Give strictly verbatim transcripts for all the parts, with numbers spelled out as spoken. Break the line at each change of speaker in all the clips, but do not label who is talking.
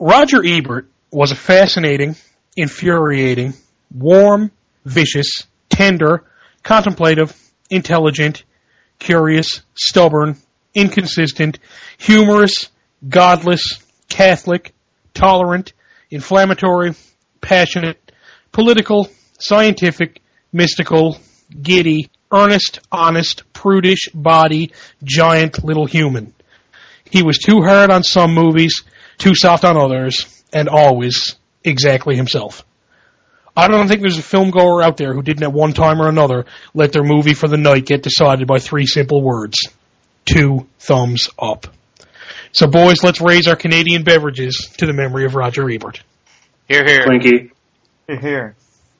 Roger Ebert was a fascinating, infuriating, warm, vicious, tender, contemplative, intelligent, curious, stubborn, inconsistent, humorous, godless, Catholic, tolerant, inflammatory, passionate, political, scientific, mystical, giddy, earnest, honest, prudish, body, giant little human. He was too hard on some movies, too soft on others, and always exactly himself. I don't think there's a film goer out there who didn't at one time or another let their movie for the night get decided by three simple words. Two thumbs up. So boys, let's raise our Canadian beverages to the memory of Roger Ebert.
Here, here.
Twinkie.
Here, here.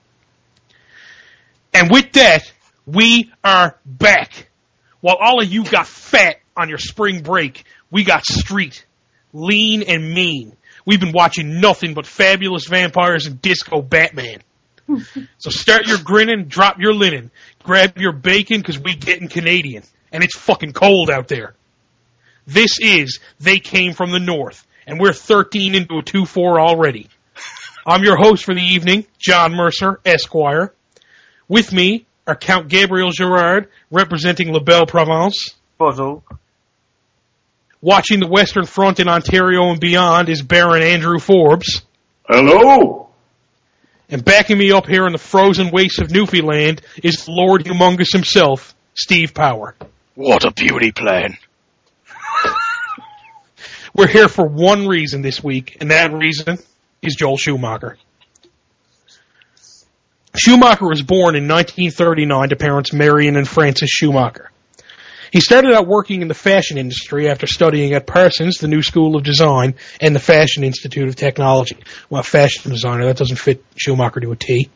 And with that, we are back. While all of you got fat on your spring break, we got street, lean and mean. We've been watching nothing but Fabulous Vampires and Disco Batman. So start your grinning, drop your linen, grab your bacon, because we getting Canadian. And it's fucking cold out there. This is They Came from the North, and we're thirteen into a two four already. I'm your host for the evening, John Mercer, Esquire. With me are Count Gabriel Girard, representing La Belle Provence.
Puzzle.
Watching the Western Front in Ontario and beyond is Baron Andrew Forbes.
Hello!
And backing me up here in the frozen wastes of Newfoundland is Lord Humongous himself, Steve Power.
What a beauty plan.
We're here for one reason this week, and that reason is Joel Schumacher. Schumacher was born in nineteen thirty-nine to parents Marion and Francis Schumacher. He started out working in the fashion industry after studying at Parsons, the New School of Design, and the Fashion Institute of Technology. Well, fashion designer, that doesn't fit Schumacher to a T.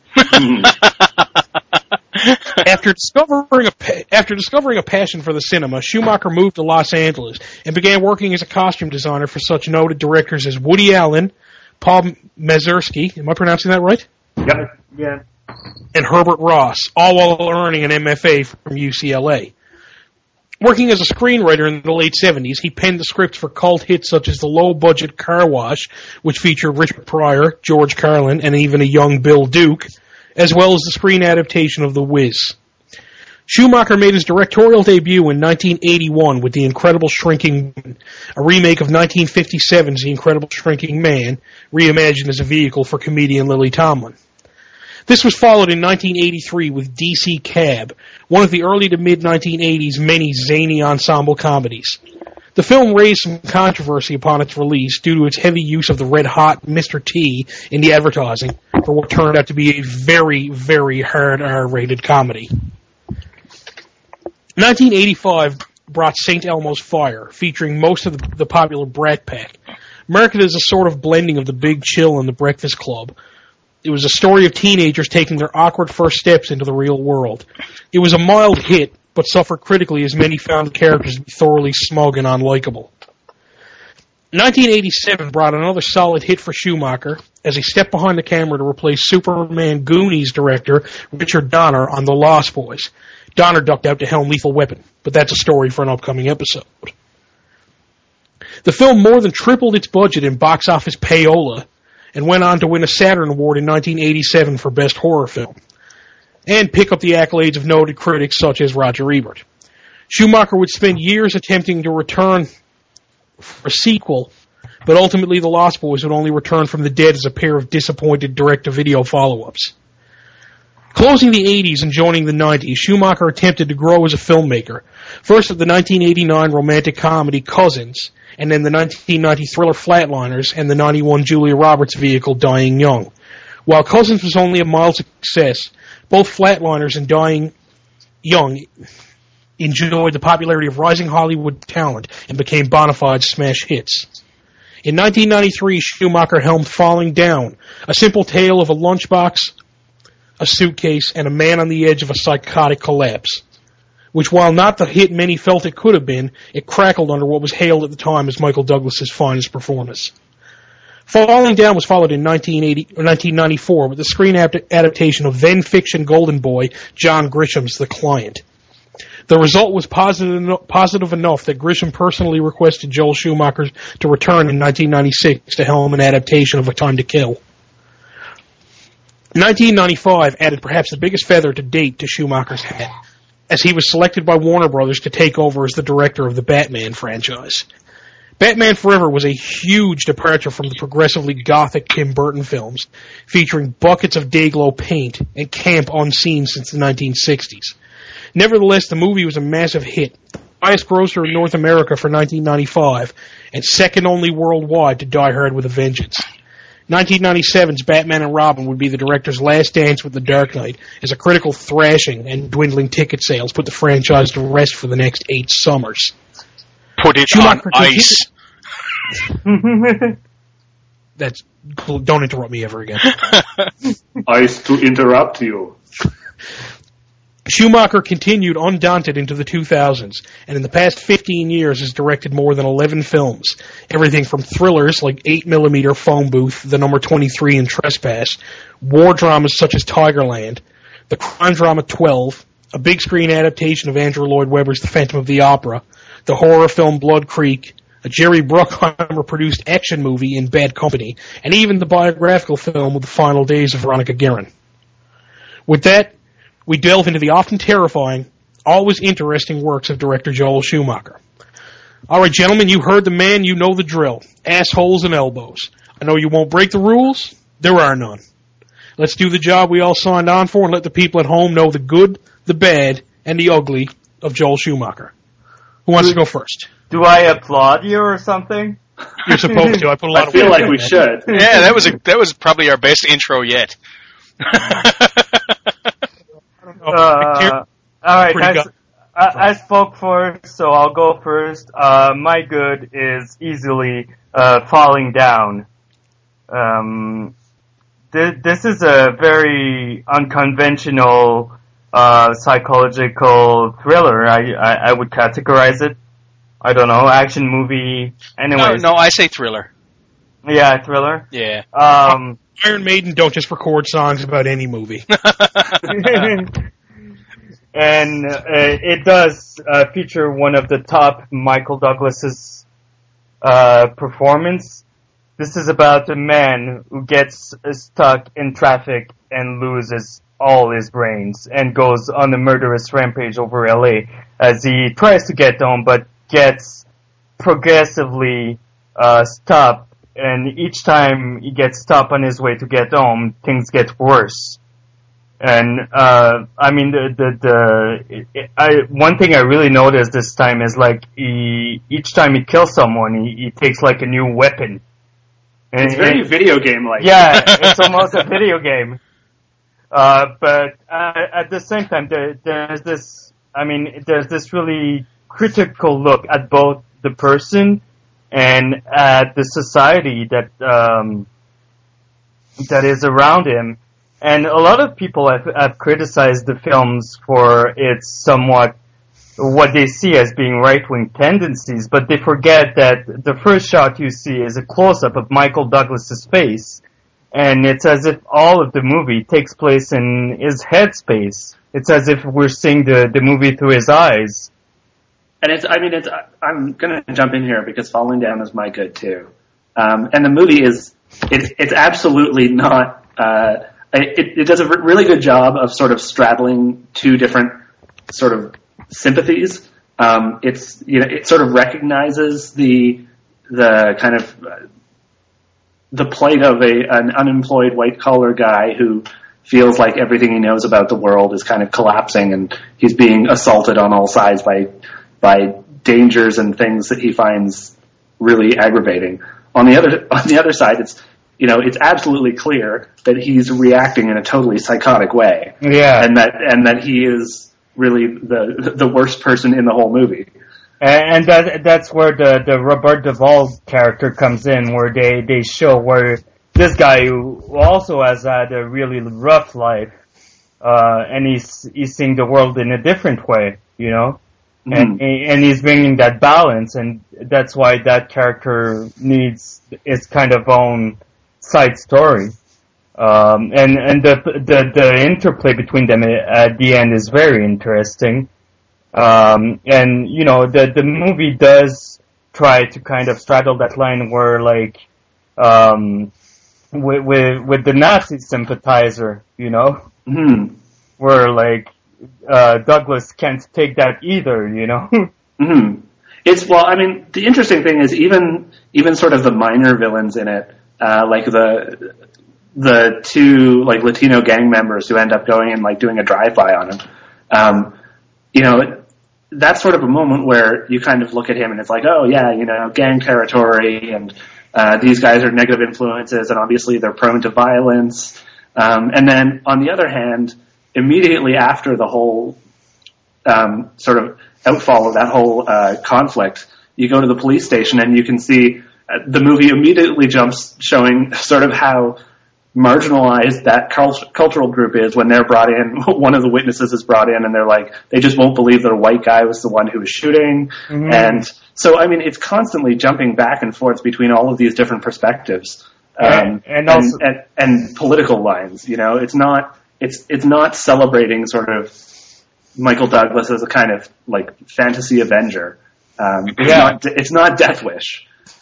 After discovering a pa- after discovering a passion for the cinema, Schumacher moved to Los Angeles and began working as a costume designer for such noted directors as Woody Allen, Paul Mazursky, am I pronouncing that right?
Yep.
Yeah.
And Herbert Ross, all while earning an M F A from U C L A. Working as a screenwriter in the late seventies, he penned the scripts for cult hits such as The Low-Budget Car Wash, which featured Richard Pryor, George Carlin, and even a young Bill Duke, as well as the screen adaptation of The Wiz. Schumacher made his directorial debut in nineteen eighty-one with The Incredible Shrinking Woman, a remake of nineteen fifty-seven's The Incredible Shrinking Man, reimagined as a vehicle for comedian Lily Tomlin. This was followed in nineteen eighty-three with D C Cab, one of the early to mid-nineteen eighties many zany ensemble comedies. The film raised some controversy upon its release due to its heavy use of the red-hot Mister T in the advertising for what turned out to be a very, very hard R-rated comedy. nineteen eighty-five brought Saint Elmo's Fire, featuring most of the, the popular Brat Pack. Marketed as a sort of blending of The Big Chill and The Breakfast Club, it was a story of teenagers taking their awkward first steps into the real world. It was a mild hit, but suffered critically as many found the characters to be thoroughly smug and unlikable. nineteen eighty-seven brought another solid hit for Schumacher as he stepped behind the camera to replace Superman Goonies director Richard Donner on The Lost Boys. Donner ducked out to helm Lethal Weapon, but that's a story for an upcoming episode. The film more than tripled its budget in box office payola and went on to win a Saturn Award in nineteen eighty-seven for Best Horror Film, and pick up the accolades of noted critics such as Roger Ebert. Schumacher would spend years attempting to return for a sequel, but ultimately The Lost Boys would only return from the dead as a pair of disappointed direct-to-video follow-ups. Closing the eighties and joining the nineties, Schumacher attempted to grow as a filmmaker, first with the nineteen eighty-nine romantic comedy Cousins, and then the nineteen ninety thriller Flatliners and the ninety-one Julia Roberts vehicle Dying Young. While Cousins was only a mild success, both Flatliners and Dying Young enjoyed the popularity of rising Hollywood talent and became bona fide smash hits. In nineteen ninety-three, Schumacher helmed Falling Down, a simple tale of a lunchbox, a suitcase, and a man on the edge of a psychotic collapse, which, while not the hit many felt it could have been, it crackled under what was hailed at the time as Michael Douglas's finest performance. Falling Down was followed in nineteen eighty, or nineteen ninety-four with the screen adaptation of then-fiction golden boy John Grisham's The Client. The result was positive, positive enough that Grisham personally requested Joel Schumacher to return in nineteen ninety-six to helm an adaptation of A Time to Kill. nineteen ninety-five added perhaps the biggest feather to date to Schumacher's hat, as he was selected by Warner Brothers to take over as the director of the Batman franchise. Batman Forever was a huge departure from the progressively gothic Tim Burton films, featuring buckets of day-glow paint and camp unseen since the nineteen sixties. Nevertheless, the movie was a massive hit, the highest grosser in North America for nineteen ninety-five, and second only worldwide to Die Hard with a Vengeance. nineteen ninety-seven's Batman and Robin would be the director's last dance with the Dark Knight, as a critical thrashing and dwindling ticket sales put the franchise to rest for the next eight summers.
Put it
Schumacher
on ice.
That's don't interrupt me ever again.
Ice to interrupt you.
Schumacher continued undaunted into the two thousands, and in the past fifteen years has directed more than eleven films, everything from thrillers like eight millimeter Phone Booth, The Number twenty-three and Trespass, war dramas such as Tigerland, the crime drama twelve, a big screen adaptation of Andrew Lloyd Webber's The Phantom of the Opera, the horror film Blood Creek, a Jerry Bruckheimer-produced action movie in Bad Company, and even the biographical film with The Final Days of Veronica Guerin. With that, we delve into the often terrifying, always interesting works of director Joel Schumacher. All right, gentlemen, you heard the man, you know the drill. Assholes and elbows. I know you won't break the rules. There are none. Let's do the job we all signed on for and let the people at home know the good, the bad, and the ugly of Joel Schumacher. Who wants to go first?
Do I applaud you or something?
You're supposed to. I put a lot
I
of
feel
weight
like
on
we
that.
should.
Yeah, that was a, that was probably our best intro yet.
Uh, alright, I, I, I spoke first, so I'll go first. Uh, my good is easily uh, Falling Down. Um, th- this is a very unconventional uh, psychological thriller. I, I, I would categorize it. I don't know, action movie. Anyways.
No, no, I say thriller.
Yeah, thriller.
Yeah.
Um,
Iron Maiden don't just record songs about any movie.
and uh, it does uh, feature one of the top Michael Douglas's uh, performance. This is about a man who gets stuck in traffic and loses all his brains and goes on a murderous rampage over L A as he tries to get home but gets progressively uh, stopped. And each time he gets stopped on his way to get home, things get worse. And, uh, I mean, the, the, the, it, I, one thing I really noticed this time is like, he, each time he kills someone, he, he takes like a new weapon. And
It's very video game-like.
Yeah, it's almost a video game. Uh, but, uh, at the same time, there, there's this, I mean, there's this really critical look at both the person and at the society that um, that is around him. And a lot of people have, have criticized the films for its somewhat what they see as being right-wing tendencies, but they forget that the first shot you see is a close-up of Michael Douglas's face, and it's as if all of the movie takes place in his headspace. It's as if we're seeing the, the movie through his eyes.
And it's, I mean, it's, I'm gonna jump in here because Falling Down is my good too. Um, and the movie is, it's, it's absolutely not, uh, it, it does a really good job of sort of straddling two different sort of sympathies. Um, it's, you know, it sort of recognizes the, the kind of, uh, the plight of a, an unemployed white collar guy who feels like everything he knows about the world is kind of collapsing and he's being assaulted on all sides by, by dangers and things that he finds really aggravating. On the other, on the other side, it's, you know, it's absolutely clear that he's reacting in a totally psychotic way.
Yeah.
And that, and that he is really the, the worst person in the whole movie.
And that, that's where the, the Robert Duvall character comes in, where they, they show where this guy who also has had a really rough life, uh, and he's, he's seeing the world in a different way, you know? And, and he's bringing that balance, and that's why that character needs its kind of own side story. Um, and, and the, the, the interplay between them at the end is very interesting. Um, and, you know, the, the movie does try to kind of straddle that line where, like, um, with, with, with the Nazi sympathizer, you know?
Mm-hmm.
Where, like, uh, Douglas can't take that either, you know?
Mm-hmm. It's, well, I mean, the interesting thing is even, even sort of the minor villains in it, uh, like the, the two, like, Latino gang members who end up going and, like, doing a drive-by on him, um, you know, it, that's sort of a moment where you kind of look at him and it's like, oh yeah, you know, gang territory, and uh, these guys are negative influences, and obviously they're prone to violence. Um, and then on the other hand, immediately after the whole um, sort of outfall of that whole uh, conflict, you go to the police station and you can see uh, the movie immediately jumps showing sort of how marginalized that cult- cultural group is when they're brought in. One of the witnesses is brought in and they're like, they just won't believe that a white guy was the one who was shooting. Mm-hmm. And so, I mean, it's constantly jumping back and forth between all of these different perspectives. Um,
and, and, also,
and, and, and political lines, you know, it's not, it's, it's not celebrating sort of Michael Douglas as a kind of like fantasy Avenger. Um, it's
yeah.
not, it's not Death Wish.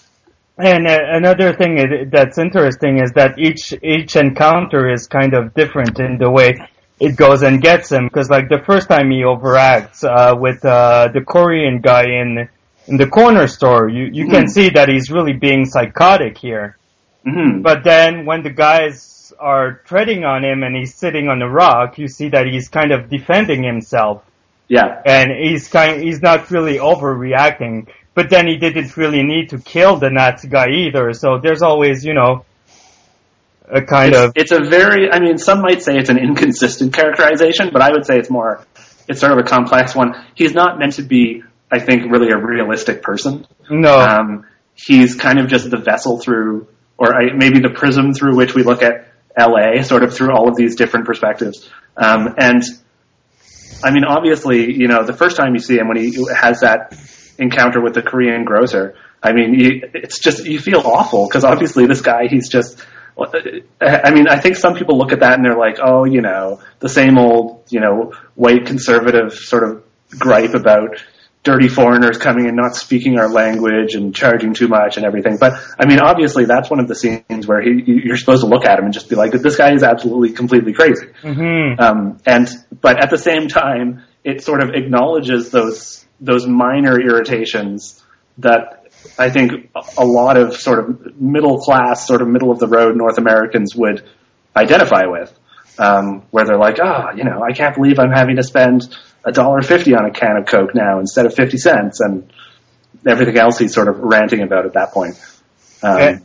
And uh, another thing is, that's interesting is that each each encounter is kind of different in the way it goes and gets him. Because like the first time he overacts uh, with uh, the Korean guy in in the corner store, you you mm-hmm. can see that he's really being psychotic here.
Mm-hmm.
But then when the guys are treading on him and he's sitting on a rock, you see that he's kind of defending himself.
Yeah,
and he's kind he's not really overreacting. But then he didn't really need to kill the Nazi guy either, so there's always, you know, a kind
it's,
of...
It's a very, I mean, some might say it's an inconsistent characterization, but I would say it's more, it's sort of a complex one. He's not meant to be, I think, really a realistic person.
No.
Um, he's kind of just the vessel through, or I, maybe the prism through which we look at L A, sort of through all of these different perspectives. Um, and, I mean, obviously, you know, the first time you see him when he has that encounter with the Korean grocer, I mean, you, it's just, you feel awful, because obviously this guy, he's just, I mean, I think some people look at that and they're like, oh, you know, the same old, you know, white conservative sort of gripe about dirty foreigners coming and not speaking our language and charging too much and everything. But, I mean, obviously that's one of the scenes where he, you're supposed to look at him and just be like, this guy is absolutely completely crazy.
Mm-hmm.
Um, and, but at the same time, it sort of acknowledges those those minor irritations that I think a lot of sort of middle class, sort of middle of the road North Americans would identify with, um, where they're like, ah, oh, you know, I can't believe I'm having to spend a dollar fifty on a can of Coke now instead of fifty cents, and everything else he's sort of ranting about at that point. Um,
and,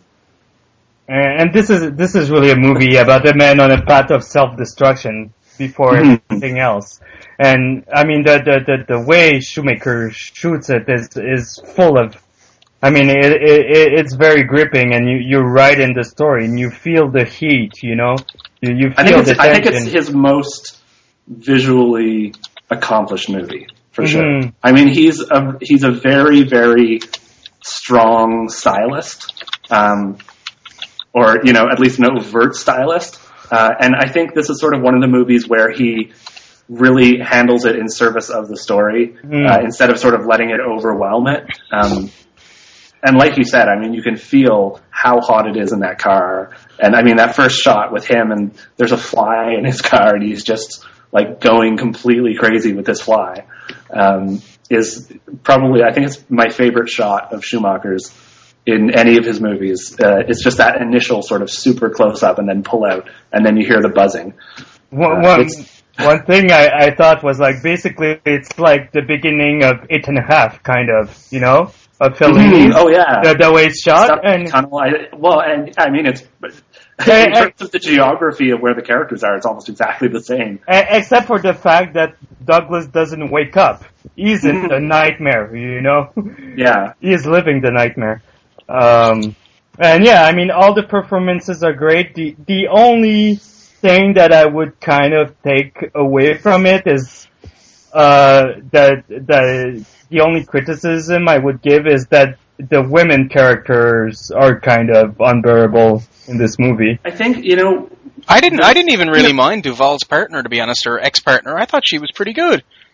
and this is this is really a movie about a man on a path of self-destruction before anything else. And I mean, the, the the the way Shoemaker shoots it is is full of. I mean, it, it it's very gripping, and you you're right in the story, and you feel the heat. You know, you you feel
I think
the
it's,
tension.
I think it's his most visually accomplished movie for sure.
Mm-hmm.
I mean, he's a he's a very very strong stylist, um, or you know, at least an overt stylist. Uh, and I think this is sort of one of the movies where he really handles it in service of the story, mm. uh, instead of sort of letting it overwhelm it. Um, and like you said, I mean, you can feel how hot it is in that car. And I mean, that first shot with him and there's a fly in his car and he's just like going completely crazy with this fly, um, is probably, I think it's my favorite shot of Schumacher's in any of his movies. Uh, it's just that initial sort of super close up and then pull out and then you hear the buzzing.
One,
uh,
one, one thing I, I thought was like, basically it's like the beginning of Eight and a Half, kind of, you know, of Fellini.
Mm-hmm. Oh yeah.
The, the way it's shot.
Stuff
and
tunnel, I, well, and I mean, it's, in terms of the geography of where the characters are, it's almost exactly the same.
Except for the fact that Douglas doesn't wake up. He's in the nightmare, you know?
Yeah.
He is living the nightmare. Um, and yeah, I mean, all the performances are great. The, the only thing that I would kind of take away from it is, uh, that, the, the only criticism I would give is that the women characters are kind of unbearable in this movie.
I think, you know,
I didn't, I didn't even really mind Duvall's partner, to be honest, or ex-partner. I thought she was pretty good.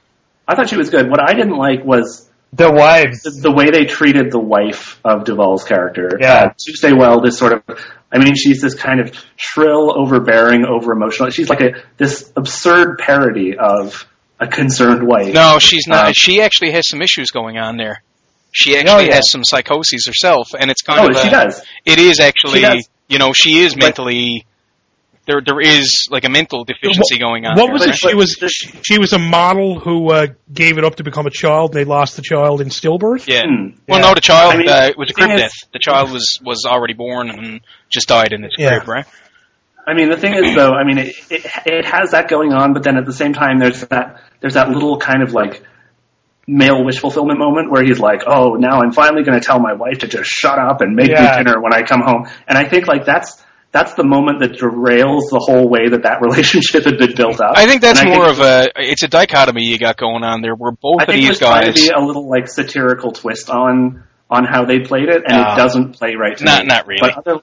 I thought she was good. What I didn't like was
The wives.
the, the way they treated the wife of Duvall's character.
Yeah.
Uh, Tuesday Weld is sort of, I mean, she's this kind of shrill, overbearing, over-emotional. She's like a this absurd parody of a concerned wife.
No, she's not.
Um,
she actually has some issues going on there. She actually
Oh, yeah.
has some psychoses herself, and it's kind
Oh,
of
she
a,
does.
It is actually,
She does.
you know, she is
But-
mentally. There, there is like a mental deficiency going on.
What
there,
was
right?
it? She was she, she was a model who uh, gave it up to become a child. And they lost the child in stillbirth.
Yeah.
Hmm.
Well,
Yeah.
no, the child
I mean,
uh, it was a
the thing
crib
is-
death. The child was was already born and just died in this
Yeah.
crib, right?
I mean, the thing is, though, I mean, it, it it has that going on, but then at the same time, there's that there's that little kind of like male wish fulfillment moment where he's like, "Oh, now I'm finally going to tell my wife to just shut up and make
Yeah.
me dinner when I come home." And I think like that's that's the moment that derails the whole way that that relationship had been built up.
I think that's
And I
more
think-
of a. It's a dichotomy you got going on there, where both
I
of
think it
these
was trying
guys.
to be a little like satirical twist on on how they played it, and
No.
it doesn't play right to
Not-
me.
not really.
But other,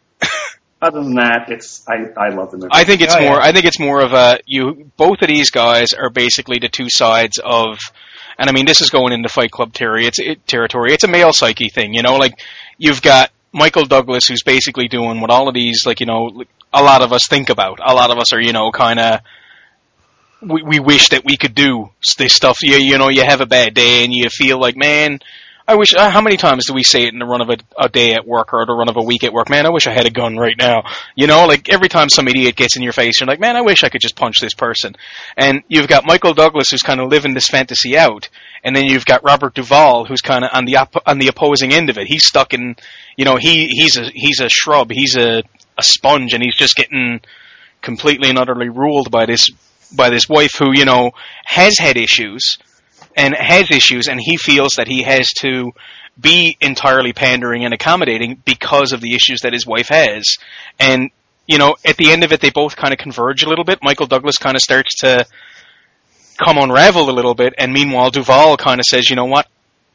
other than that, it's I I love the movie.
I think it's
Oh, yeah.
more. I think it's more of a. You both of these guys are basically the two sides of. And I mean, this is going into Fight Club territory. It's it, territory. It's a male psyche thing, you know. Like you've got Michael Douglas, who's basically doing what all of these, like you know, a lot of us think about. A lot of us are, you know, kind of. We we wish that we could do this stuff. You you know, you have a bad day and you feel like, man, I wish. Uh, how many times do we say it in the run of a, a day at work or the run of a week at work? Man, I wish I had a gun right now. You know, like every time some idiot gets in your face, you're like, man, I wish I could just punch this person. And you've got Michael Douglas who's kind of living this fantasy out, and then you've got Robert Duvall who's kind of on the op- on the opposing end of it. He's stuck in, you know, he he's a he's a shrub. He's a a sponge, and he's just getting completely and utterly ruled by this by this wife who, you know, has had issues. And has issues, and he feels that he has to be entirely pandering and accommodating because of the issues that his wife has. And, you know, at the end of it, they both kind of converge a little bit. Michael Douglas kind of starts to come unravel a little bit, and meanwhile, Duvall kind of says, you know what?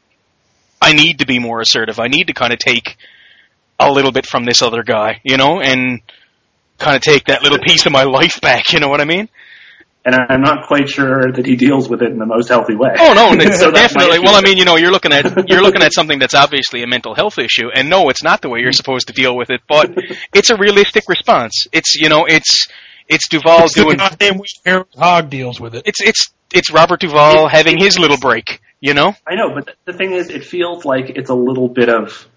I need to be more assertive. I need to kind of take a little bit from this other guy, you know, and kind of take that little piece of my life back, you know what I mean?
and I'm not quite sure that he deals with it in the most healthy way.
Oh no, it's
So that's my
definitely.
issue.
Well, I mean, you know, you're looking at you're looking at something that's obviously a mental health issue, and no, it's not the way you're supposed to deal with it. But it's a realistic response. It's you know, it's it's Duvall
It's the
doing.
goddamn way Harold Hogg deals with it.
It's it's it's Robert Duvall having his little break. You know.
I know, but the thing is, it feels like it's a little bit of.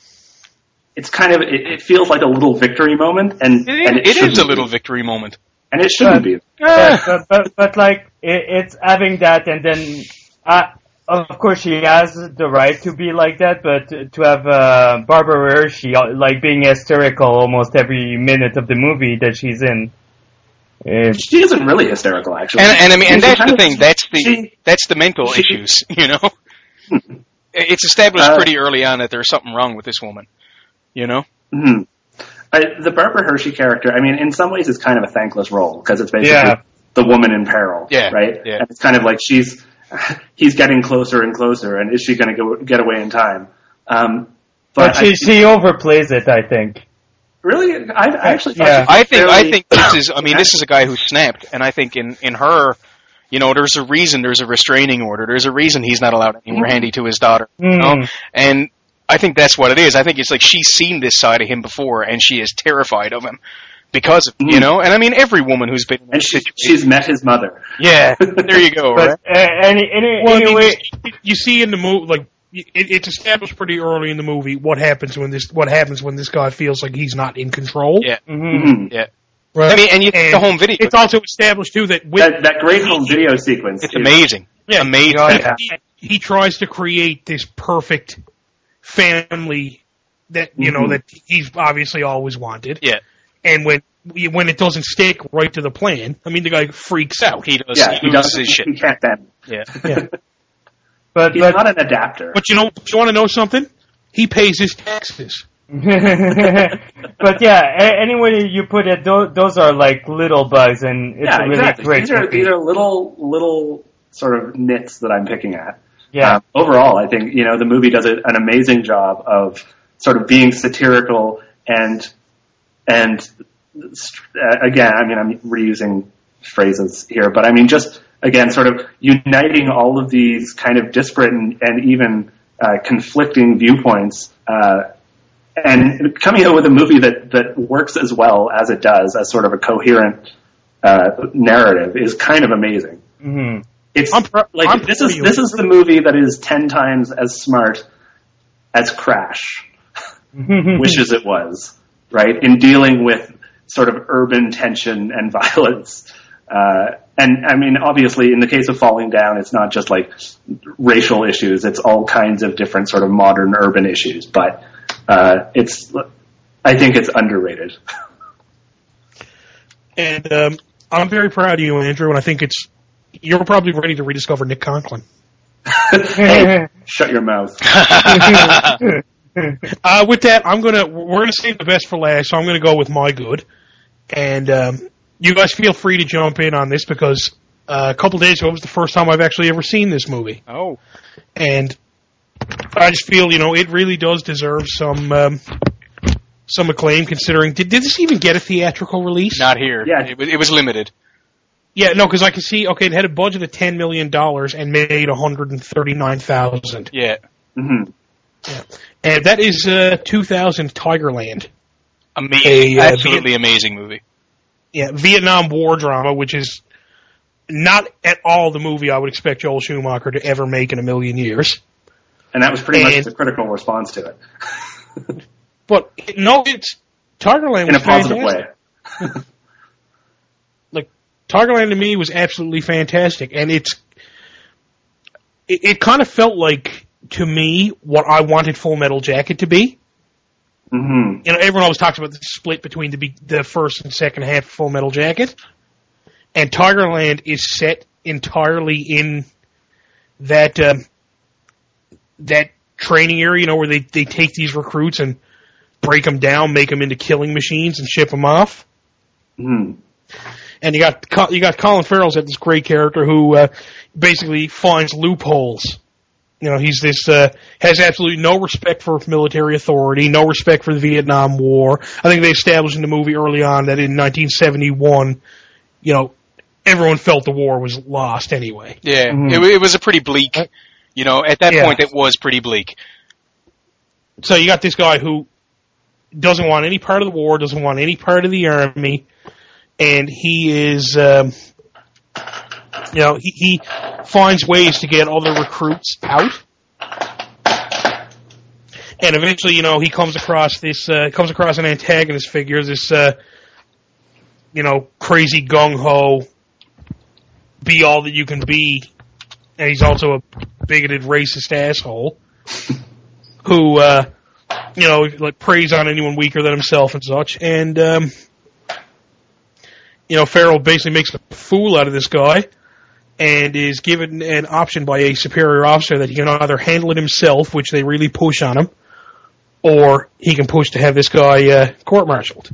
It's kind of. It, it feels like a little victory moment, and
It is,
and
it is
shouldn't
a little
be.
victory moment.
and it shouldn't be.
Ah.
but, but, but like it, it's having that, and then uh, of course she has the right to be like that, but to, to have uh, Barbara Hershey uh, like being hysterical almost every minute of the movie that she's in. It's,
She isn't really hysterical, actually.
And, and I mean, and
She
that's
kind
the
of-
thing. That's the
she-
that's the mental
she-
issues. You know, it's established
Uh,
pretty early on that there's something wrong with this woman. You know.
Mhm. I, the Barbara Hershey character, I mean, in some ways, it's kind of a thankless role because it's basically
Yeah.
the woman in peril,
Yeah,
right?
yeah.
And it's kind of like she's he's getting closer and closer, and is she going to go get away in time? Um,
but
but
she
I,
she overplays it, I think.
really, I, I actually thought
Yeah.
she was
I think I
fairly-
think this is. I mean, this is a guy who snapped, and I think in in her, you know, there's a reason. There's a restraining order. There's a reason he's not allowed anywhere handy to his daughter. You know?
Mm.
And I think that's what it is. I think it's like she's seen this side of him before, and she is terrified of him because of you
Mhm.
know. And I mean, every woman who's been in
and
this
she,
situation.
she's met his mother.
Yeah, there you go. right?
But uh, any, any,
Well, I mean,
anyway,
you, you see in the movie, like it, it's established pretty early in the movie what happens when this what happens when this guy feels like he's not in control.
Yeah.
mhm.
Mhm.
Yeah.
Right?
I mean, and you
And
the home video.
It's also established too that with
That that great home video sequence.
It's
is-
amazing.
Yeah.
Amazing.
Yeah.
he, he tries to create this perfect family that you know
Mhm.
that he's obviously always wanted.
Yeah.
And when when it doesn't stick right to the plan, I mean, the guy freaks out.
He does.
Yeah,
he,
he
loses
doesn't.
his shit.
He can't bend.
Yeah.
Yeah.
but
He's
but
not an adapter.
But you know, you want to know something? He pays his taxes.
but yeah, a- anyway you put it, those, those are like little bugs, and it's
yeah,
a really
exactly.
great
These are
movie.
these are little little sort of nits that I'm picking at.
Yeah.
Um, overall, I think you know the movie does a, an amazing job of sort of being satirical and and uh, again, I mean, I'm reusing phrases here, but I mean just again, sort of uniting all of these kind of disparate and, and even uh, conflicting viewpoints, uh, and coming out with a movie that, that works as well as it does, as sort of a coherent uh, narrative, is kind of amazing.
Mm-hmm.
It's
I'm pro-
like
I'm
this is
you.
this is the movie that is ten times as smart as Crash wishes it was, right? In dealing with sort of urban tension and violence. Uh, and I mean, obviously, in the case of Falling Down, it's not just like racial issues; it's all kinds of different sort of modern urban issues. But uh, it's, I think, it's underrated.
And um, I'm very proud of you, Andrew. And I think it's you're probably ready to rediscover Nick Conklin.
Hey, shut your mouth.
Uh, with that, I'm gonna we're gonna save the best for last, so I'm gonna go with my good. And um, you guys feel free to jump in on this because uh, a couple days ago was the first time I've actually ever seen this movie.
Oh.
And I just feel, you know, it really does deserve some um, some acclaim. Considering did, did this even get a theatrical release?
Not here.
Yeah.
It was, it was limited.
Yeah, no, because I can see. Okay, it had a budget of ten million dollars and made one hundred and thirty nine thousand.
Yeah.
Mm-hmm.
Yeah. And that is uh, two thousand Tigerland.
Amazing.
A, uh,
Absolutely amazing movie.
Yeah, Vietnam War drama, which is not at all the movie I would expect Joel Schumacher to ever make in a million years.
And that was pretty
And-
much the critical response to it.
But no, it's Tigerland
In
was
a positive
fantastic.
way.
Like Tigerland to me was absolutely fantastic, and it's it, it kind of felt like to me what I wanted Full Metal Jacket to be.
Mm-hmm.
You know, everyone always talks about the split between the be- the first and second half of Full Metal Jacket, and Tigerland is set entirely in that um, that training area. You know, where they they take these recruits and break them down, make them into killing machines, and ship them off.
Mm-hmm.
And you got you got Colin Farrell's at this great character who uh, basically finds loopholes. You know, he's this uh, has absolutely no respect for military authority, no respect for the Vietnam War. I think they established in the movie early on that in nineteen seventy-one, you know, everyone felt the war was lost anyway.
Yeah.
Mhm.
It, it was a pretty bleak. You know, at that
Yeah.
point, it was pretty bleak.
So you got this guy who doesn't want any part of the war, doesn't want any part of the army, and he is, um, you know, he, he finds ways to get other recruits out. And eventually, you know, he comes across this, uh, comes across an antagonist figure, this, uh, you know, crazy gung-ho, be all that you can be, and he's also a bigoted, racist asshole, who, uh, you know, like preys on anyone weaker than himself and such. And, um, you know, Farrell basically makes a fool out of this guy and is given an option by a superior officer that he can either handle it himself, which they really push on him, or he can push to have this guy uh, court-martialed.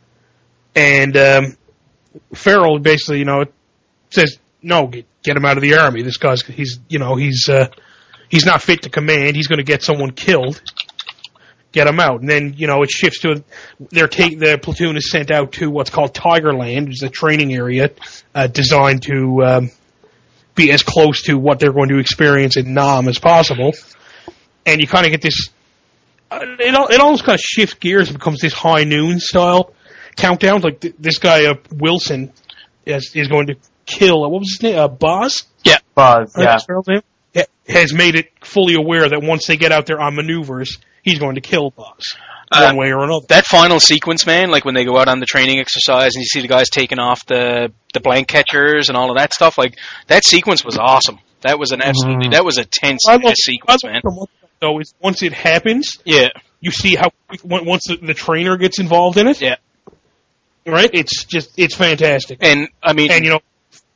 And um, Farrell basically, you know, says, no, get, get him out of the army. This guy's, he's, you know, he's uh, he's not fit to command. He's going to get someone killed. Get him out. And then, you know, it shifts to, their take, the platoon is sent out to what's called Tigerland, which is a training area uh, designed to um, be as close to what they're going to experience in Nam as possible. And you kind of get this, uh, it, it almost kind of shifts gears and becomes this high noon style countdown. Like th- this guy, uh, Wilson, is, is going to kill, uh, what was his name, uh, Boz?
Yeah.
Buzz,
Right,
yeah.
that's Farrell's name? Yeah, has made it fully aware that once they get out there on maneuvers, he's going to kill Boz
Uh,
one way or another.
That final sequence, man, like when they go out on the training exercise and you see the guys taking off the, the blank catchers and all of that stuff, like, that sequence was awesome. That was an absolutely,
Mhm.
that was a tense
I love,
sequence,
I love
man.
from what- though is once it happens,
Yeah,
you see how when- once the, the trainer gets involved in it,
yeah.
right? It's just it's fantastic.
And, I mean,
And you know,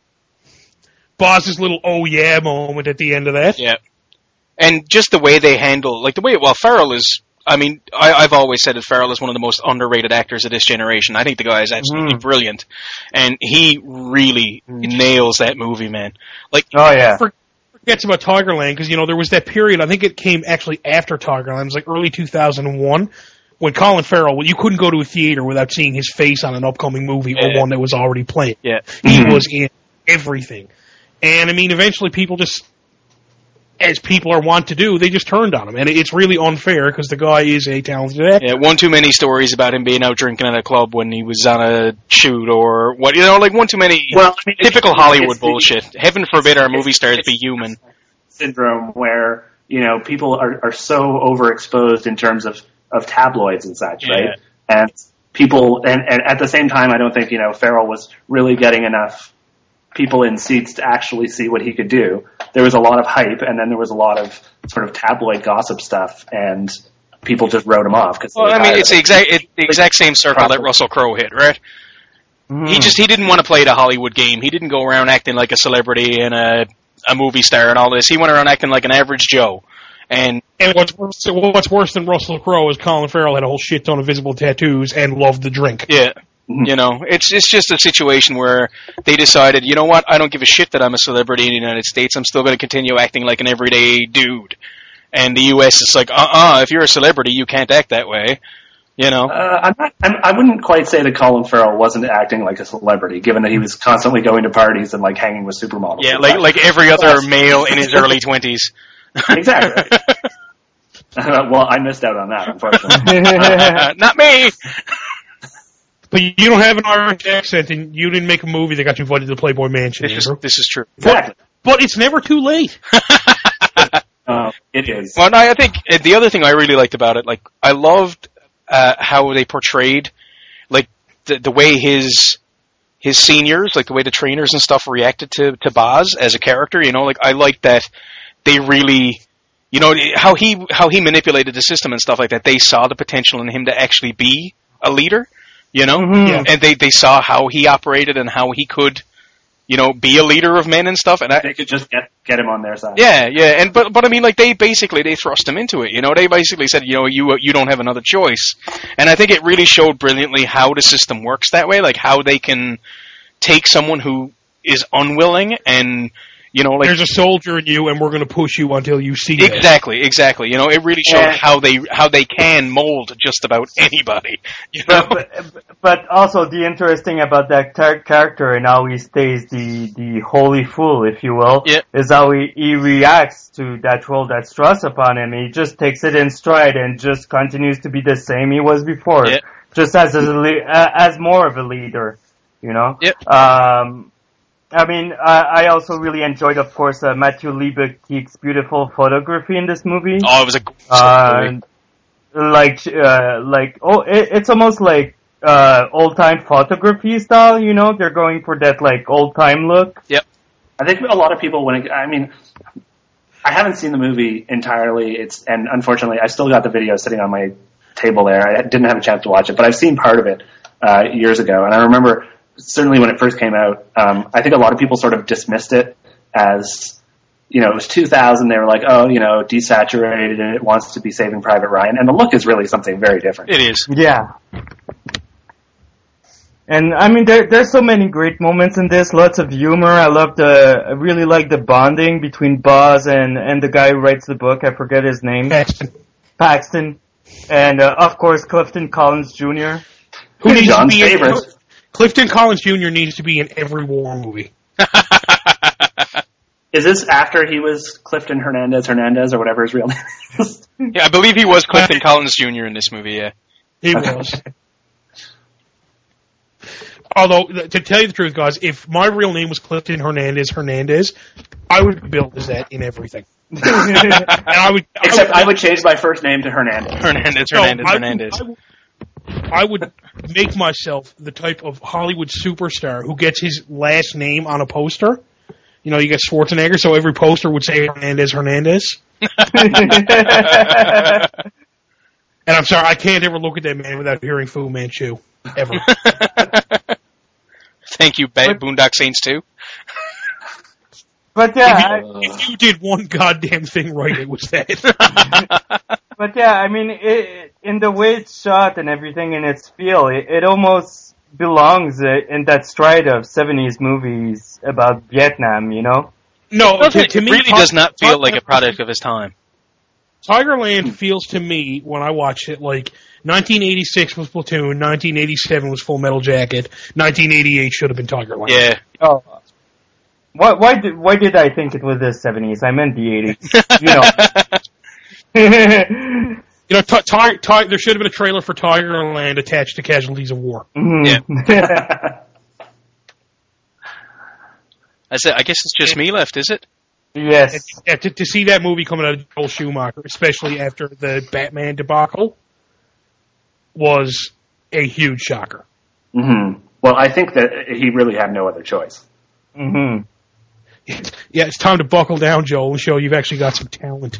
Boz's little oh yeah moment at the end of that.
yeah. And just the way they handle, like the way, well, Farrell is, I mean, I, I've always said that Farrell is one of the most underrated actors of this generation. I think the guy is absolutely
Mhm.
brilliant. And he really nails that movie, man. Like,
Oh, yeah.
For- Forgets about Tigerland because you know there was that period. I think it came actually after Tigerland. It was like early two thousand one when Colin Farrell. Well, you couldn't go to a theater without seeing his face on an upcoming movie
Yeah.
or one that was already playing.
yeah.
He
Mhm.
was in everything. And, I mean, eventually people just, as people are wont to do, they just turned on him. And it's really unfair because the guy is a talented actor.
Yeah, one too many stories about him being out drinking at a club when he was on a shoot or what, you know, like one too many
Well, I mean,
typical
it's-
Hollywood
it's the-
bullshit. Heaven forbid our movie
it's-
stars
it's-
be human.
Syndrome where, you know, people are, are so overexposed in terms of, of tabloids and such,
Yeah.
right? And people, and, and at the same time, I don't think, you know, Farrell was really getting enough people in seats to actually see what he could do. There was a lot of hype, and then there was a lot of sort of tabloid gossip stuff, and people just wrote him off. Cause
Well,
they
I mean,
hired
it's the
him.
exact it, the exact same circle that Russell Crowe hit, right?
Mm.
He just he didn't want to play the Hollywood game. He didn't go around acting like a celebrity and a a movie star and all this. He went around acting like an average Joe. And
And what's worse, what's worse than Russell Crowe is Colin Farrell had a whole shit ton of visible tattoos and loved the drink.
yeah, you know, it's it's just a situation where they decided, you know what, I don't give a shit that I'm a celebrity in the United States. I'm still going to continue acting like an everyday dude. And the U S is like, uh-uh, if you're a celebrity, you can't act that way. You know?
Uh, I'm not, I'm, I wouldn't quite say that Colin Farrell wasn't acting like a celebrity, given that he was constantly going to parties and like hanging with supermodels.
Yeah, like like every other male in his early twenties.
Exactly. Uh, well, I missed out on that, unfortunately.
Not me!
But you don't have an Irish accent, and you didn't make a movie that got you invited to Playboy Mansion,
This is,
Andrew.
this is true.
Exactly.
But it's never too late.
Uh, it is.
Well, no, I think uh, the other thing I really liked about it, like, I loved uh, how they portrayed, like, the, the way his his seniors, like the way the trainers and stuff reacted to, to Boz as a character, you know, like, I liked that they really, you know, how he how he manipulated the system and stuff like that. They saw the potential in him to actually be a leader, you know,
Mhm.
and they, they saw how he operated and how he could, you know, be a leader of men and stuff. And I,
They could just get get him on their side.
yeah, yeah, and but but I mean, like they basically they thrust him into it. You know, they basically said, you know, you you don't have another choice. And I think it really showed brilliantly how the system works that way, like how they can take someone who is unwilling and, you know, like
There's a soldier in you, and we're going to push you until you see that.
exactly, exactly. You know, it really showed
Yeah.
how they how they can mold just about anybody. You know,
but, but also the interesting about that tar- character and how he stays the, the holy fool, if you will,
Yeah.
is how he, he reacts to that role that's thrust upon him. He just takes it in stride and just continues to be the same he was before,
Yeah.
just as a, le- uh, as more of a leader, you know.
Yep.
Um, I mean, I, I also really enjoyed, of course, uh, Matthew Liebig's beautiful photography in this movie.
oh, it was a gorgeous
Uh,
movie.
like, uh, like, oh, it, it's almost like, uh, old time photography style, you know? They're going for that, like, old time look.
I think a lot of people when it, I mean, I haven't seen the movie entirely. It's and unfortunately, I still got the video sitting on my table there. I didn't have a chance to watch it, but I've seen part of it uh, years ago, and I remember certainly when it first came out. Um, I think a lot of people sort of dismissed it as, you know, it was two thousand. They were like, oh, you know, desaturated, and it wants to be Saving Private Ryan, and the look is really something very different.
It is.
Yeah. And I mean, there there's so many great moments in this. Lots of humor. I love the, I really like the bonding between Boz and and the guy who writes the book. I forget his name.
Paxton.
Paxton, and uh, of course Clifton Collins Junior
Who needs
John's
to be in,
favorite.
Clifton Collins Junior needs to be in every war movie.
Is this after he was Clifton Hernandez Hernandez or whatever his real name is?
Yeah, I believe he was Clifton Collins Junior in this movie. Yeah.
He
Okay.
was. Although, th- to tell you the truth, guys, if my real name was Clifton Hernandez Hernandez, I would be billed as that in everything. And I would,
Except I would change my first name to Hernandez.
Hernandez,
no,
Hernandez,
I would-
Hernandez.
I would, I would make myself the type of Hollywood superstar who gets his last name on a poster. You know, you get Schwarzenegger, so every poster would say Hernandez Hernandez. And I'm sorry, I can't ever look at that man without hearing Fu Manchu. Ever.
Thank you, ba- Boondock Saints too.
But yeah, I,
If you did one goddamn thing right, it was that.
but yeah, I mean, it, in the way it's shot and everything in its feel, it, it almost belongs uh, in that stride of seventies movies about Vietnam, you know?
No, to,
It
to me,
really
Ti-
does not feel like a
Tigerland-
product of his time.
Tigerland feels to me, when I watch it, like nineteen eighty-six was Platoon, nineteen eighty-seven was Full Metal Jacket, nineteen eighty-eight should have been Tigerland.
Yeah.
Oh. Why, why did why did I think it was the seventies? I meant the eighties. You know.
You know, t- t- t- there should have been a trailer for Tigerland attached to Casualties of War.
Mm-hmm.
Yeah. That's it. I guess it's just me left, is it?
Yes.
And, yeah, to, to see that movie coming out of Joel Schumacher, especially after the Batman debacle, was a huge shocker.
Mm-hmm. Well, I think that he really had no other choice.
Mm-hmm.
It's, yeah, it's time to buckle down, Joel, and show you've actually got some talent.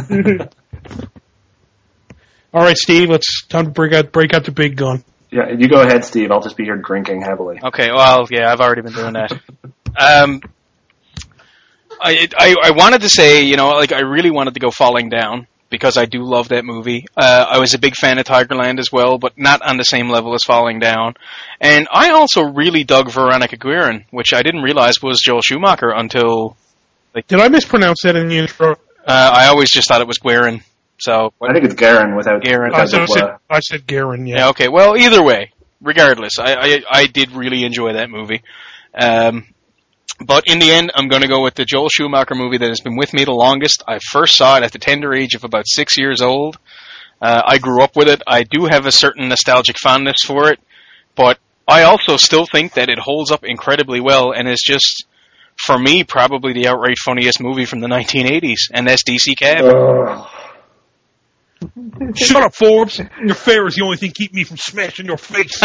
All right, Steve, let's time to break out break out the big gun.
Yeah, you go ahead, Steve. I'll just be here drinking heavily.
Okay, well, yeah, I've already been doing that. um, I, I I wanted to say, you know, like I really wanted to go Falling Down because I do love that movie. Uh, I was a big fan of Tigerland as well, but not on the same level as Falling Down. And I also really dug Veronica Guerin, which I didn't realize was Joel Schumacher until. Like,
Did I mispronounce that in the intro?
Uh, I always just thought it was Guerin. So
I think it's Garen without
Garen.
I said, I
of,
said,
uh,
I said Garen, yeah.
Yeah, okay. Well, either way, regardless, I, I, I did really enjoy that movie. Um, but in the end, I'm going to go with the Joel Schumacher movie that has been with me the longest. I first saw it at the tender age of about six years old. Uh, I grew up with it. I do have a certain nostalgic fondness for it, but I also still think that it holds up incredibly well and is just, for me, probably the outright funniest movie from the nineteen eighties, and that's D C Cab.
uh,
Shut up, Forbes. Your fare is the only thing keeping me from smashing your face.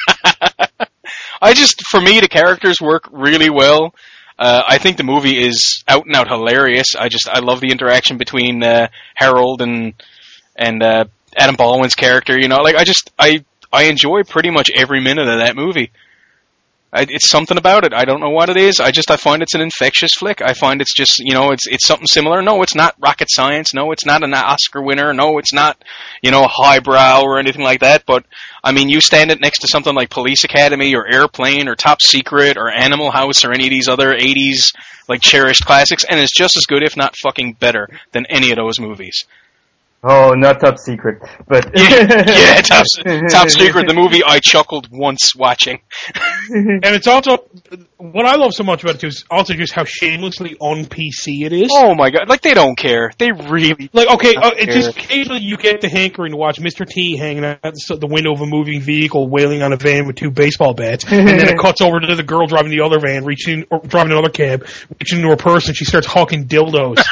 I just, for me, the characters work really well. Uh, I think the movie is out and out hilarious. I just, I love the interaction between uh, Harold and and uh, Adam Baldwin's character. You know, like I just, I, I enjoy pretty much every minute of that movie. I, it's something about it. I don't know what it is. I just, I find it's an infectious flick. I find it's just, you know, it's it's something similar. No, it's not rocket science. No, it's not an Oscar winner. No, it's not, you know, highbrow or anything like that. But, I mean, you stand it next to something like Police Academy or Airplane or Top Secret or Animal House or any of these other eighties, like, cherished classics, and it's just as good, if not fucking better, than any of those movies.
Oh, not Top Secret, but
Yeah, yeah top, top Secret, the movie I chuckled once watching.
And it's also, what I love so much about it, too, is also just how shamelessly on P C it is.
Oh my god, like they don't care. They really
Like, okay, uh, it
care.
just occasionally you get the hankering to watch Mister T hanging out the window of a moving vehicle, wailing on a van with two baseball bats, and then it cuts over to the girl driving the other van, reaching, or driving another cab, reaching into her purse, and she starts hawking dildos.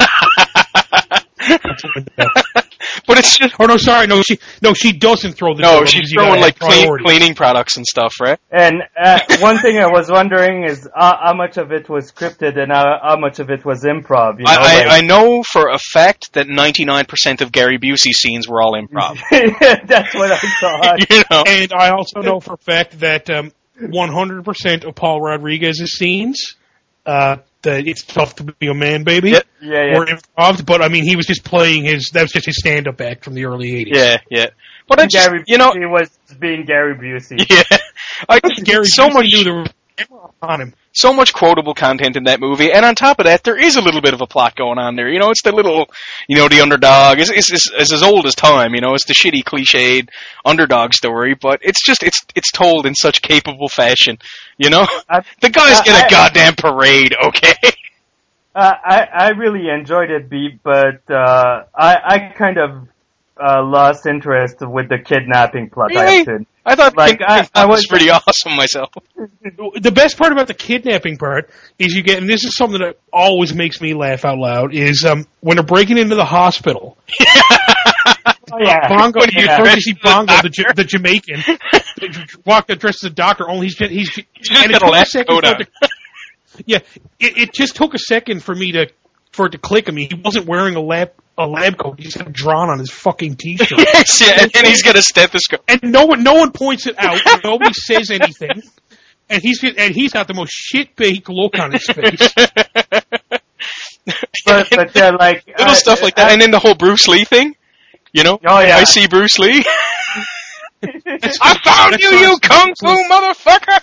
But it's just...
Oh, no, sorry, no, she no, she doesn't throw the
No,
dildos.
she's
You gotta
throwing,
have
like, clean,
priority.
cleaning products and stuff, right?
And uh, one thing I was wondering is uh, how much of it was scripted and how, how much of it was improv. You know,
I, I,
like...
I know for a fact that ninety-nine percent of Gary Busey's scenes were all improv.
That's what I thought.
You know?
And I also know for a fact that um, one hundred percent of Paul Rodriguez's scenes, uh, that It's Tough to Be a Man, Baby,
Yep.
Yeah, yeah.
were improv, but I mean, he was just playing his, that was just his stand-up act from the early eighties.
Yeah, yeah. But I just,
Gary
you know...
Busey was being Gary Busey.
Yeah. I just,
Gary
so
Busey
much...
knew there was a camera on him.
So much quotable content in that movie, and on top of that, there is a little bit of a plot going on there. You know, it's the little, you know, the underdog. It's, it's, it's, it's as old as time, you know, it's the shitty, cliched underdog story, but it's just, it's it's told in such capable fashion, you know?
I,
The guys
I-
get a
I-
goddamn parade, okay?
Uh, I I really enjoyed it, Beat, but uh, I I kind of uh, lost interest with the kidnapping plot. I
Really?
have to.
I thought
Like,
King,
I-
King
I
was
was-
pretty awesome myself.
The best part about the kidnapping part is you get, and this is something that always makes me laugh out loud, is um, when they're breaking into the hospital.
Oh, yeah.
Bongo,
What do you
you first
dress
you see
as a
Bongo, the,
doctor?
Ja- the Jamaican, walked up dressed as a doctor. Only he's just, he's just,
just
and
got
it
a
took
lab
second
coat
for
on.
it to, yeah, it, it just took a second for me to for it to click. I mean, he wasn't wearing a lab a lab coat. He just had it drawn on his fucking t-shirt.
Yes, yeah, and he's got a stethoscope.
And no one, no one points it out. Nobody says anything. And he's and he's got the most shit baked look on his face.
But, but they're like
Little
I-
stuff like that,
I-
and then the whole Bruce Lee thing, you know?
Oh, yeah.
I see Bruce Lee.
That's-
I found
that's
you,
not-
you kung fu motherfucker!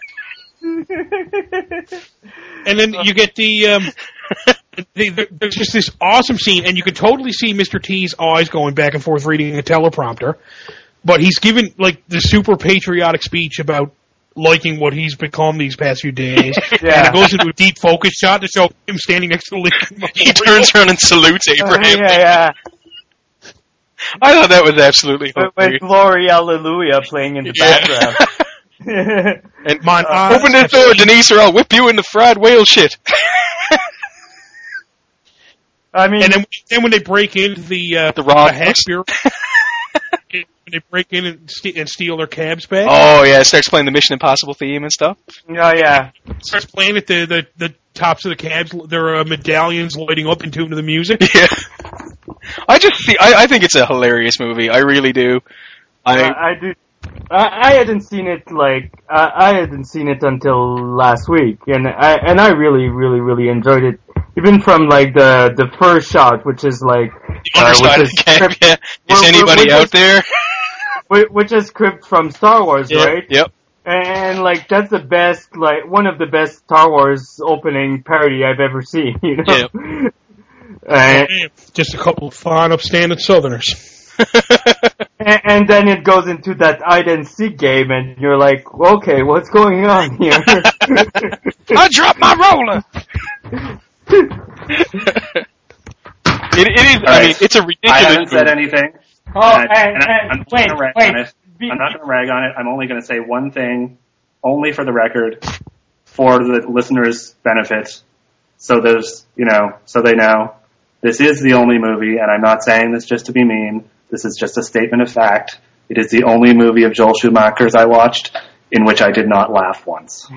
And then you get the, um, the, the there's just this awesome scene, and you can totally see Mister T's eyes going back and forth reading a teleprompter. But he's given like the super patriotic speech about liking what he's become these past few days.
Yeah.
And it goes into a deep focus shot to show him standing next to the Lincoln
He turns around and salutes Abraham.
yeah, yeah.
I thought that was absolutely
With,
hilarious.
with Glory Hallelujah playing in the
Yeah.
background.
And
My
uh, open the door, Denise, or I'll whip you in the fried whale shit.
I mean,
And then, then when they break into the uh,
The Rock
hack bureau, when they break in and, st- and steal their cabs back,
Oh yeah, starts playing the Mission Impossible theme and stuff.
oh yeah.
starts playing at the, the, the tops of the cabs, their uh, medallions lighting up in tune to the music.
Yeah. I just see. I, I think it's a hilarious movie. I really do. I
I, I do. I, I hadn't seen it like I, I hadn't seen it until last week, and I and I really, really, really enjoyed it. Even from like the the first shot, which is like
the underside of the cab. Yeah. Is
We're-
anybody
we're
out
just-
there?
whi- which is script from Star Wars,
Yeah.
right?
Yep.
And like that's the best, like one of the best Star Wars opening parody I've ever seen. You know. And,
Just a couple of fine, upstanding Southerners.
and, and then it goes into that hide and seek game, and you're like, okay, what's going on here?
I dropped my roller. It, it is. I
Alright.
mean, it's a ridiculous.
I haven't said
movie.
anything.
Oh,
and,
and,
and I-
and
I'm not
wait,
gonna rag
wait.
on it.
Be-
I'm not going to rag on it. I'm only going to say one thing, only for the record, for the listeners' benefit. So there's, you know, so they know this is the only movie, and I'm not saying this just to be mean. This is just a statement of fact. It is the only movie of Joel Schumacher's I watched in which I did not laugh once.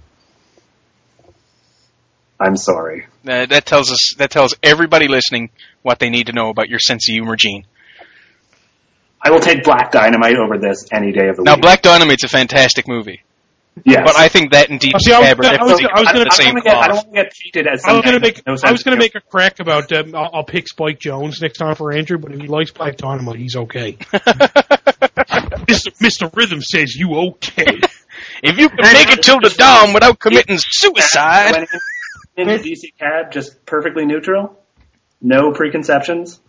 I'm sorry.
Uh, that tells us. That tells everybody listening what they need to know about your sense of humor, Gene.
I will take Black Dynamite over this any day of the
Now,
week.
Black Dynamite's a fantastic movie,
yes.
but I think that and Deep
Oh, see, I was
Stab are
gonna- I was
definitely
gonna- I was
under
gonna-
the
I
same
don't wanna get- I don't
class.
want to get treated as
I was
some
gonna
guy
make
with no
I was
sense
gonna
of
make a crack about um, I'll, I'll pick Spike Jones next time for Andrew, but if he likes Black Dynamite, he's okay. Mister Mister Rhythm says you okay.
If you can make it till the dawn without committing
I
suicide,
went in, into D C Cab just perfectly neutral, no preconceptions.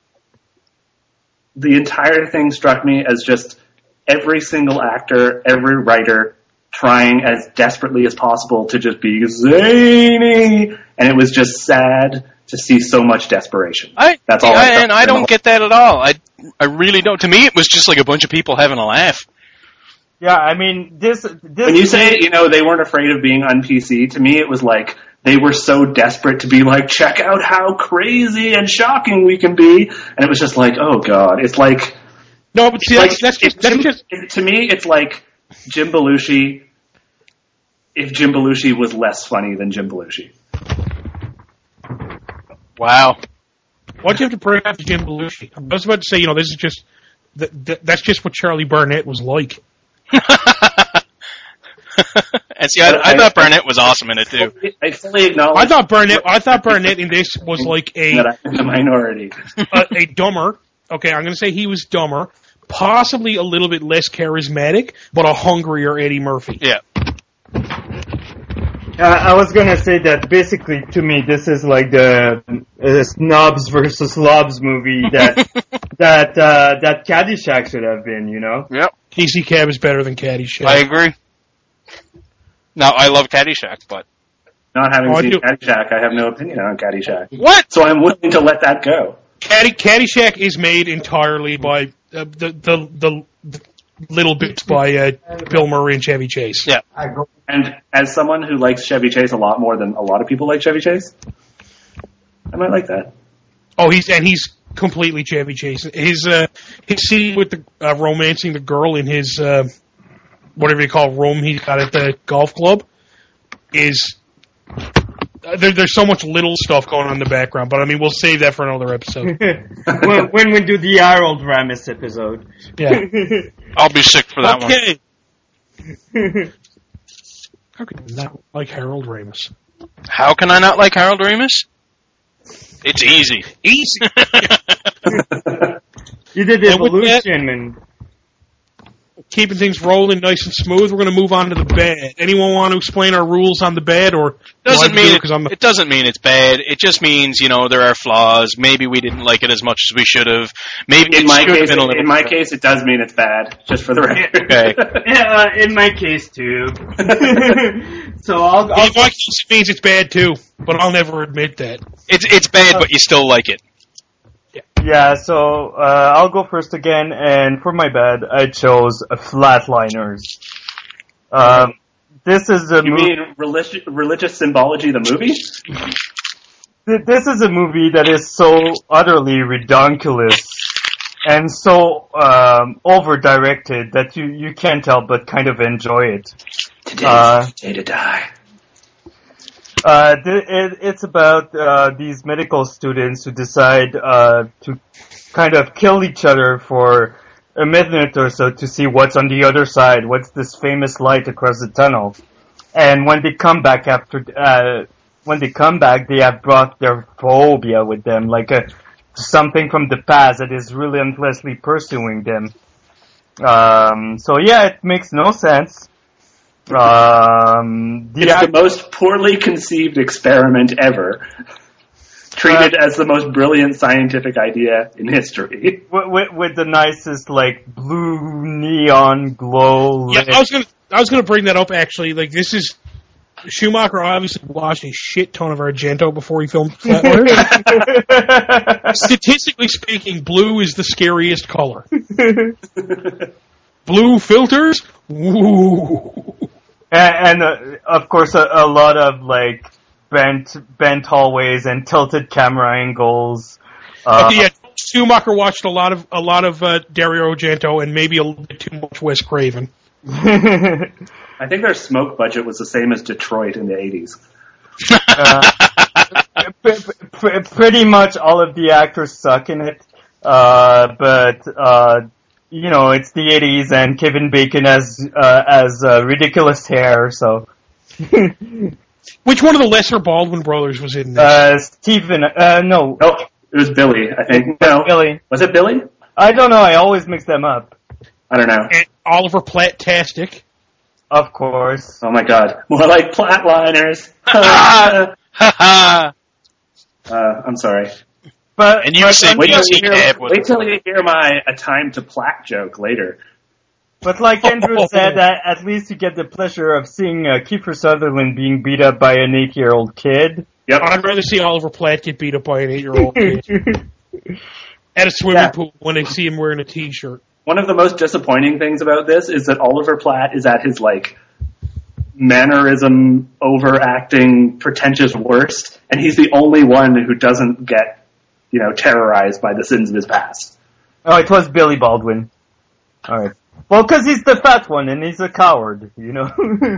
The entire thing struck me as just every single actor, every writer trying as desperately as possible to just be zany, and it was just sad to see so much desperation.
I,
That's all I
I
felt
and I
in the
don't
whole-
get that at all. I I really don't. To me, it was just like a bunch of people having a laugh.
Yeah, I mean this. this
When you say, you know, they weren't afraid of being un-P C, to me it was like they were so desperate to be like, check out how crazy and shocking we can be, and it was just like, oh god, it's like,
No, but see,
like
that's, that's just
if
that's
Jim-
just
it- to me it's like Jim Belushi if Jim Belushi was less funny than Jim Belushi.
Wow.
why'd you have to bring up Jim Belushi? I was about to say, you know, this is just that, that, that's just what Charlie Barnett was like.
And see, I, I thought Barnett was awesome in it too.
I fully acknowledge
I thought Barnett I thought Barnett in this was like a
that I'm the minority.
a, a dumber. Okay, I'm going to say he was dumber, possibly a little bit less charismatic, but a hungrier Eddie Murphy.
Yeah.
Uh, I was gonna say that basically to me this is like the uh, snobs versus lobs movie that that uh, that Caddyshack should have been, you know.
Yep.
T C Cab is better than Caddyshack.
I agree. Now, I love Caddyshack, but...
Not having
Oh, I
seen
do.
Caddyshack, I have no opinion on Caddyshack.
What?
So I'm willing to let that go.
Caddy, Caddyshack is made entirely by uh, the, the the the little bits by uh, Bill Murray and Chevy Chase.
Yeah.
And as someone who likes Chevy Chase a lot more than a lot of people like Chevy Chase, I might like that.
Oh, he's and he's completely Chevy Chase. His uh, his scene with the uh, romancing the girl in his uh, whatever you call room he's got at the golf club is uh, there, there's so much little stuff going on in the background. But I mean, we'll save that for another episode.
when, when we do the Harold Ramis episode.
Yeah.
I'll be sick for that one.
Okay. How could you not like Harold Ramis?
How can I not like Harold Ramis? It's easy.
Easy.
You did
And with that-
Evolution and
keeping things rolling nice and smooth. We're going to move on to the bad. Anyone want to explain our rules on the bad, or
doesn't mean
it,
it, it doesn't mean it's bad. It just means, you know, there are flaws. Maybe we didn't like it as much as we should have. Maybe
in
it
my
should have
case,
been a little
in my
better.
case, it does mean it's bad. Just for the record.
Okay.
Yeah, uh, in my case too. So I'll, I'll
In my case, it means it's bad too, but I'll never admit that.
It's it's bad, but you still like it.
yeah. So uh, I'll go first again, and for my bad, I chose uh, Flatliners. Um, this is a
You
movie.
mean religious, religious symbology, the movie?
Th- This is a movie that is so utterly redonkulous and so um, over-directed that you, you can't help but kind of enjoy it.
Today's
Uh,
the day to die.
Uh, th- it, it's about uh, these medical students who decide uh, to kind of kill each other for a minute or so to see what's on the other side, what's this famous light across the tunnel. And when they come back after, uh, when they come back, they have brought their phobia with them, like a something from the past that is relentlessly pursuing them. Um, so yeah, it makes no sense. Um, the
It's
act-
the most poorly conceived experiment ever. Treated as the most brilliant scientific idea in history.
with, with, with the nicest like blue neon glow.
Yeah,
lit-
I was gonna, I was gonna bring that up actually. Like, this is Schumacher obviously watched a shit ton of Argento before he filmed Flatliners. Statistically speaking, blue is the scariest color. Blue filters, woo.
and and uh, of course a, a lot of like bent bent hallways and tilted camera angles. Uh,
Okay, yeah, Schumacher watched a lot of a lot of uh, Dario Argento and maybe a little bit too much Wes Craven.
I think their smoke budget was the same as Detroit in the eighties.
uh, p- p- pretty much all of the actors suck in it, uh, but uh, you know it's the eighties and Kevin Bacon has uh, has uh, ridiculous hair, so.
Which one of the lesser Baldwin brothers was in this?
uh, Stephen, uh, no,
Oh, it was Billy, I think. No.
Billy.
Was it Billy?
I don't know. I always mix them up.
I don't know.
And Oliver Platt-tastic.
Of course.
Oh my god. More like flatliners.
Ha ha!
uh, I'm sorry.
But
And you
but,
say
Wait till,
Easy
you hear,
cab with-
wait till you hear my a time to plaque joke later.
but like Andrew said, at, at least you get the pleasure of seeing uh, Kiefer Sutherland being beat up by an eight-year-old kid.
Yep.
I'd rather see Oliver Platt get beat up by an eight-year-old kid at a swimming
Yeah.
pool when they see him wearing a T-shirt.
One of the most disappointing things about this is that Oliver Platt is at his like mannerism, overacting, pretentious worst, and he's the only one who doesn't get, you know, terrorized by the sins of his past.
Oh, it was Billy Baldwin. All right. Well, because he's the fat one and he's a coward, you know.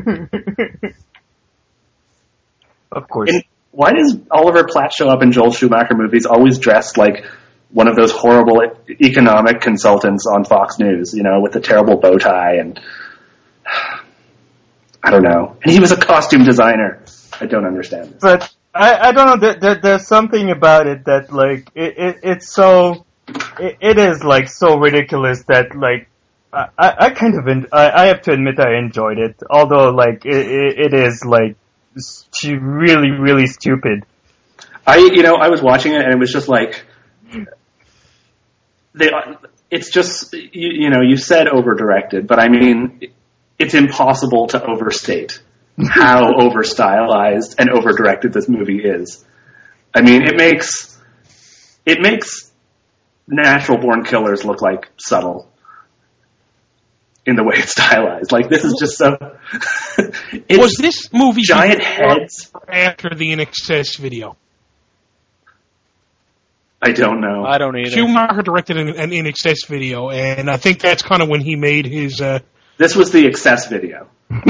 Of course.
And why does Oliver Platt show up in Joel Schumacher movies always dressed like one of those horrible e- economic consultants on Fox News, you know, with the terrible bow tie and I don't know. And he was a costume designer. I don't understand this.
But I, I don't know. There, there, there's something about it that like it, it it's so it, it is like so ridiculous that like I, I I kind of en- I, I have to admit I enjoyed it. Although like it, it, it is like stu- really really stupid.
I, you know, I was watching it and it was just like, they, it's just, you, you know, you said over-directed, but I mean, it's impossible to overstate how over-stylized and over-directed this movie is. I mean, it makes, it makes Natural Born Killers look like subtle in the way it's stylized. Like, this is just so, it's
Was this movie
giant
before
heads.
or after the In Excess video?
I don't know.
I don't either.
Schumacher directed an, an In Excess video, and I think that's kind of when he made his. Uh,
This was the Excess video.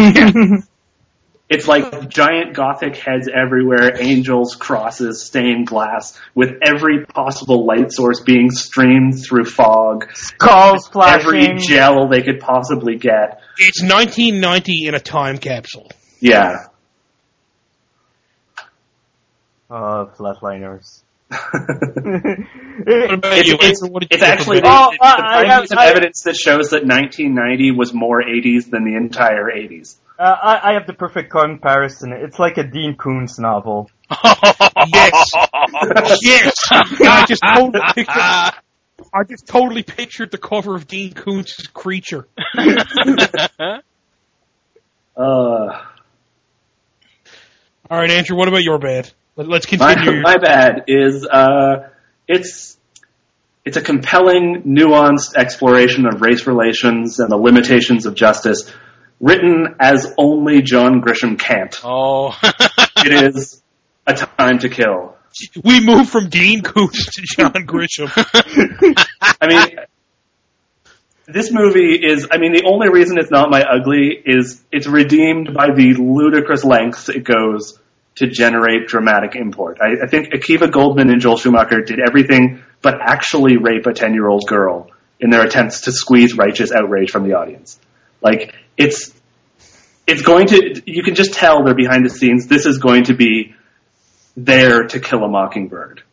It's like giant gothic heads everywhere, angels, crosses, stained glass, with every possible light source being streamed through fog.
Skulls flashing.
Every gel they could possibly get.
it's nineteen ninety in a time capsule.
Yeah.
Oh, flatliners.
What about you?
It's,
What did
it's
you think
actually
of
the,
it?
Oh,
it's the
I-
prime
I-
piece of
I-
evidence that shows that nineteen ninety was more eighties than the entire eighties.
Uh, I, I have the perfect comparison. It's like a Dean Koontz novel.
Yes. Yes. I just totally pictured, I just totally pictured the cover of Dean Koontz's Creature.
Uh,
All right, Andrew, what about your bad? Let- Let's
my,
continue.
my bad is uh, it's it's a compelling, nuanced exploration of race relations and the limitations of justice, written as only John Grisham can't.
Oh.
It is A Time to Kill.
We moved from Dean Koontz to John Grisham.
I mean, this movie is, I mean, the only reason it's not my ugly is it's redeemed by the ludicrous lengths it goes to generate dramatic import. I, I think Akiva Goldman and Joel Schumacher did everything but actually rape a ten-year-old girl in their attempts to squeeze righteous outrage from the audience. Like, it's, it's going to, you can just tell they're behind the scenes. This is going to be there To Kill a Mockingbird.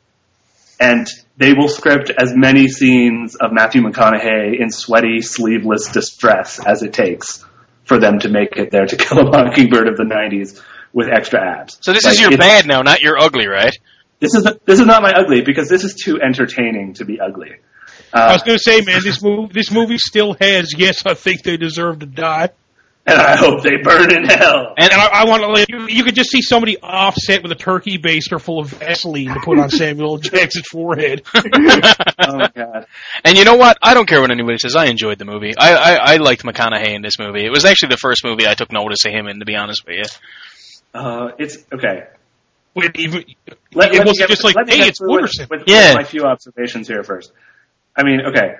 And they will script as many scenes of Matthew McConaughey in sweaty, sleeveless distress as it takes for them to make it there To Kill a Mockingbird of the nineties with extra abs.
So this
Like,
is your
it's-
bad now, not your ugly, right?
This is this is not my ugly because this is too entertaining to be ugly.
I
Uh,
was going to say, man, this movie, this movie still has, yes, I think they deserve to die.
and I hope they burn in hell.
And I, I want to let you, you could just see somebody offset with a turkey baster full of Vaseline to put on Samuel L. Jackson's forehead.
Oh god.
And you know what? I don't care what anybody says. I enjoyed the movie. I, I, I liked McConaughey in this movie. It was actually the first movie I took notice of him in, to be honest with you.
Uh, it's okay.
With even,
Let,
it
let me
wasn't
get-
just like,
let me
hey,
get
it's
through with-
Wooderson.
With, with
Yeah.
my few observations here first. I mean, okay.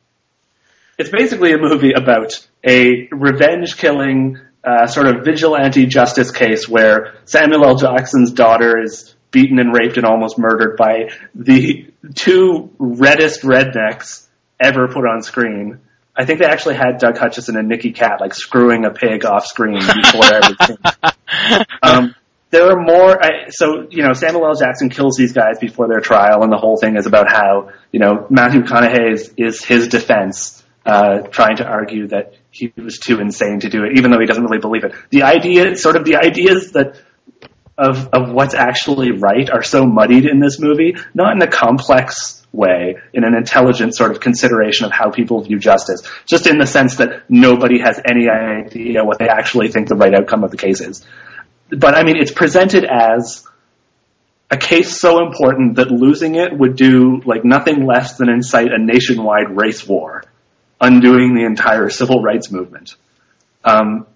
It's basically a movie about a revenge-killing, uh, sort of vigilante justice case where Samuel L. Jackson's daughter is beaten and raped and almost murdered by the two reddest rednecks ever put on screen. I think they actually had Doug Hutchison and Nicky Katt like screwing a pig off screen before everything. Um, there are more, I, so, you know, Samuel L. Jackson kills these guys before their trial, and the whole thing is about how, you know, Matthew McConaughey is, is his defense, uh, trying to argue that he was too insane to do it, even though he doesn't really believe it. The idea, sort of the ideas that, of, of what's actually right are so muddied in this movie, not in a complex way, in an intelligent sort of consideration of how people view justice, just in the sense that nobody has any idea what they actually think the right outcome of the case is. But I mean, it's presented as a case so important that losing it would do like nothing less than incite a nationwide race war, undoing the entire civil rights movement. Um,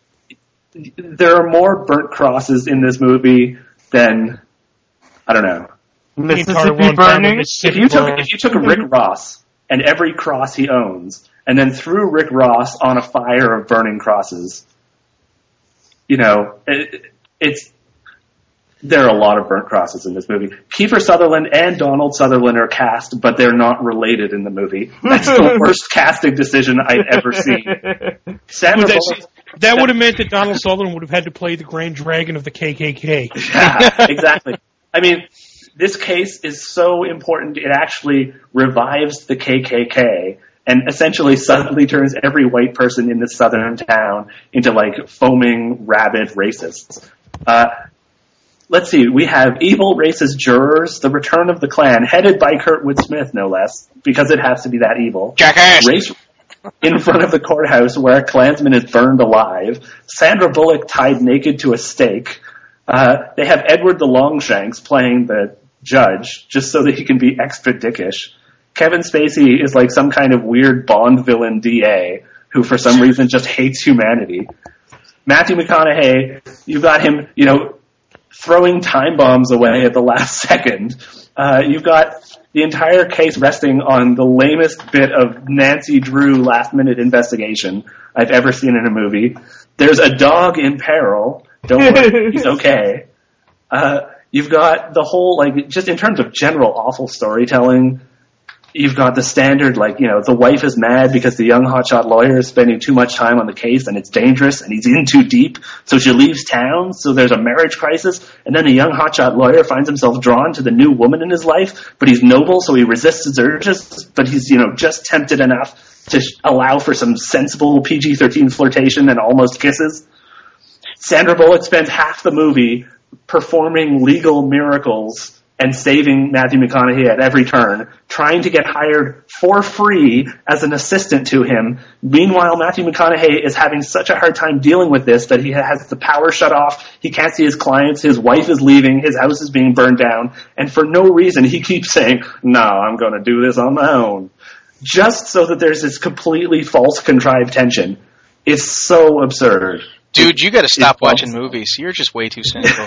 there are more burnt crosses in this movie than, I don't know.
Mississippi burning.
If you took if you took Rick Ross and every cross he owns, and then threw Rick Ross on a fire of burning crosses, you know, it, it's there are a lot of burnt crosses in this movie. Kiefer Sutherland and Donald Sutherland are cast, but they're not related in the movie. That's the worst casting decision I've ever seen. Sandra
That,
Bullock,
that would have meant that Donald Sutherland would have had to play the Grand Dragon of the K K K.
yeah, exactly. I mean, this case is so important, it actually revives the K K K and essentially suddenly turns every white person in this southern town into, like, foaming, rabid racists. Uh, let's see, we have evil racist jurors, the return of the Klan, headed by Kurtwood Smith, no less, because it has to be that evil.
Jackass!
Race in front of the courthouse where a Klansman is burned alive. Sandra Bullock tied naked to a stake. Uh, they have Edward the Longshanks playing the judge, just so that he can be extra dickish. Kevin Spacey is like some kind of weird Bond villain D A who for some reason just hates humanity. Matthew McConaughey, you've got him, you know, throwing time bombs away at the last second. Uh, you've got the entire case resting on the lamest bit of Nancy Drew last-minute investigation I've ever seen in a movie. There's a dog in peril. Don't worry, he's okay. Uh, you've got the whole, like, just in terms of general awful storytelling,
You've got the standard, like, you know, the wife is mad because the young hotshot lawyer is spending too much time on the case and it's dangerous and he's in too deep, so she leaves town, so there's a marriage crisis, and then the young hotshot lawyer finds himself drawn to the new woman in his life, but he's noble, so he resists his urges, but he's, you know, just tempted enough to sh- allow for some sensible P G thirteen flirtation and almost kisses. Sandra Bullock spends half the movie performing legal miracles and saving Matthew McConaughey at every turn, trying to get hired for free as an assistant to him. Meanwhile, Matthew McConaughey is having such a hard time dealing with this that he has the power shut off, he can't see his clients, his wife is leaving, his house is being burned down, and for no reason he keeps saying, no, I'm going to do this on my own. Just so that there's this completely false, contrived tension. It's so absurd.
Dude, you gotta stop watching movies. You're just way too cynical.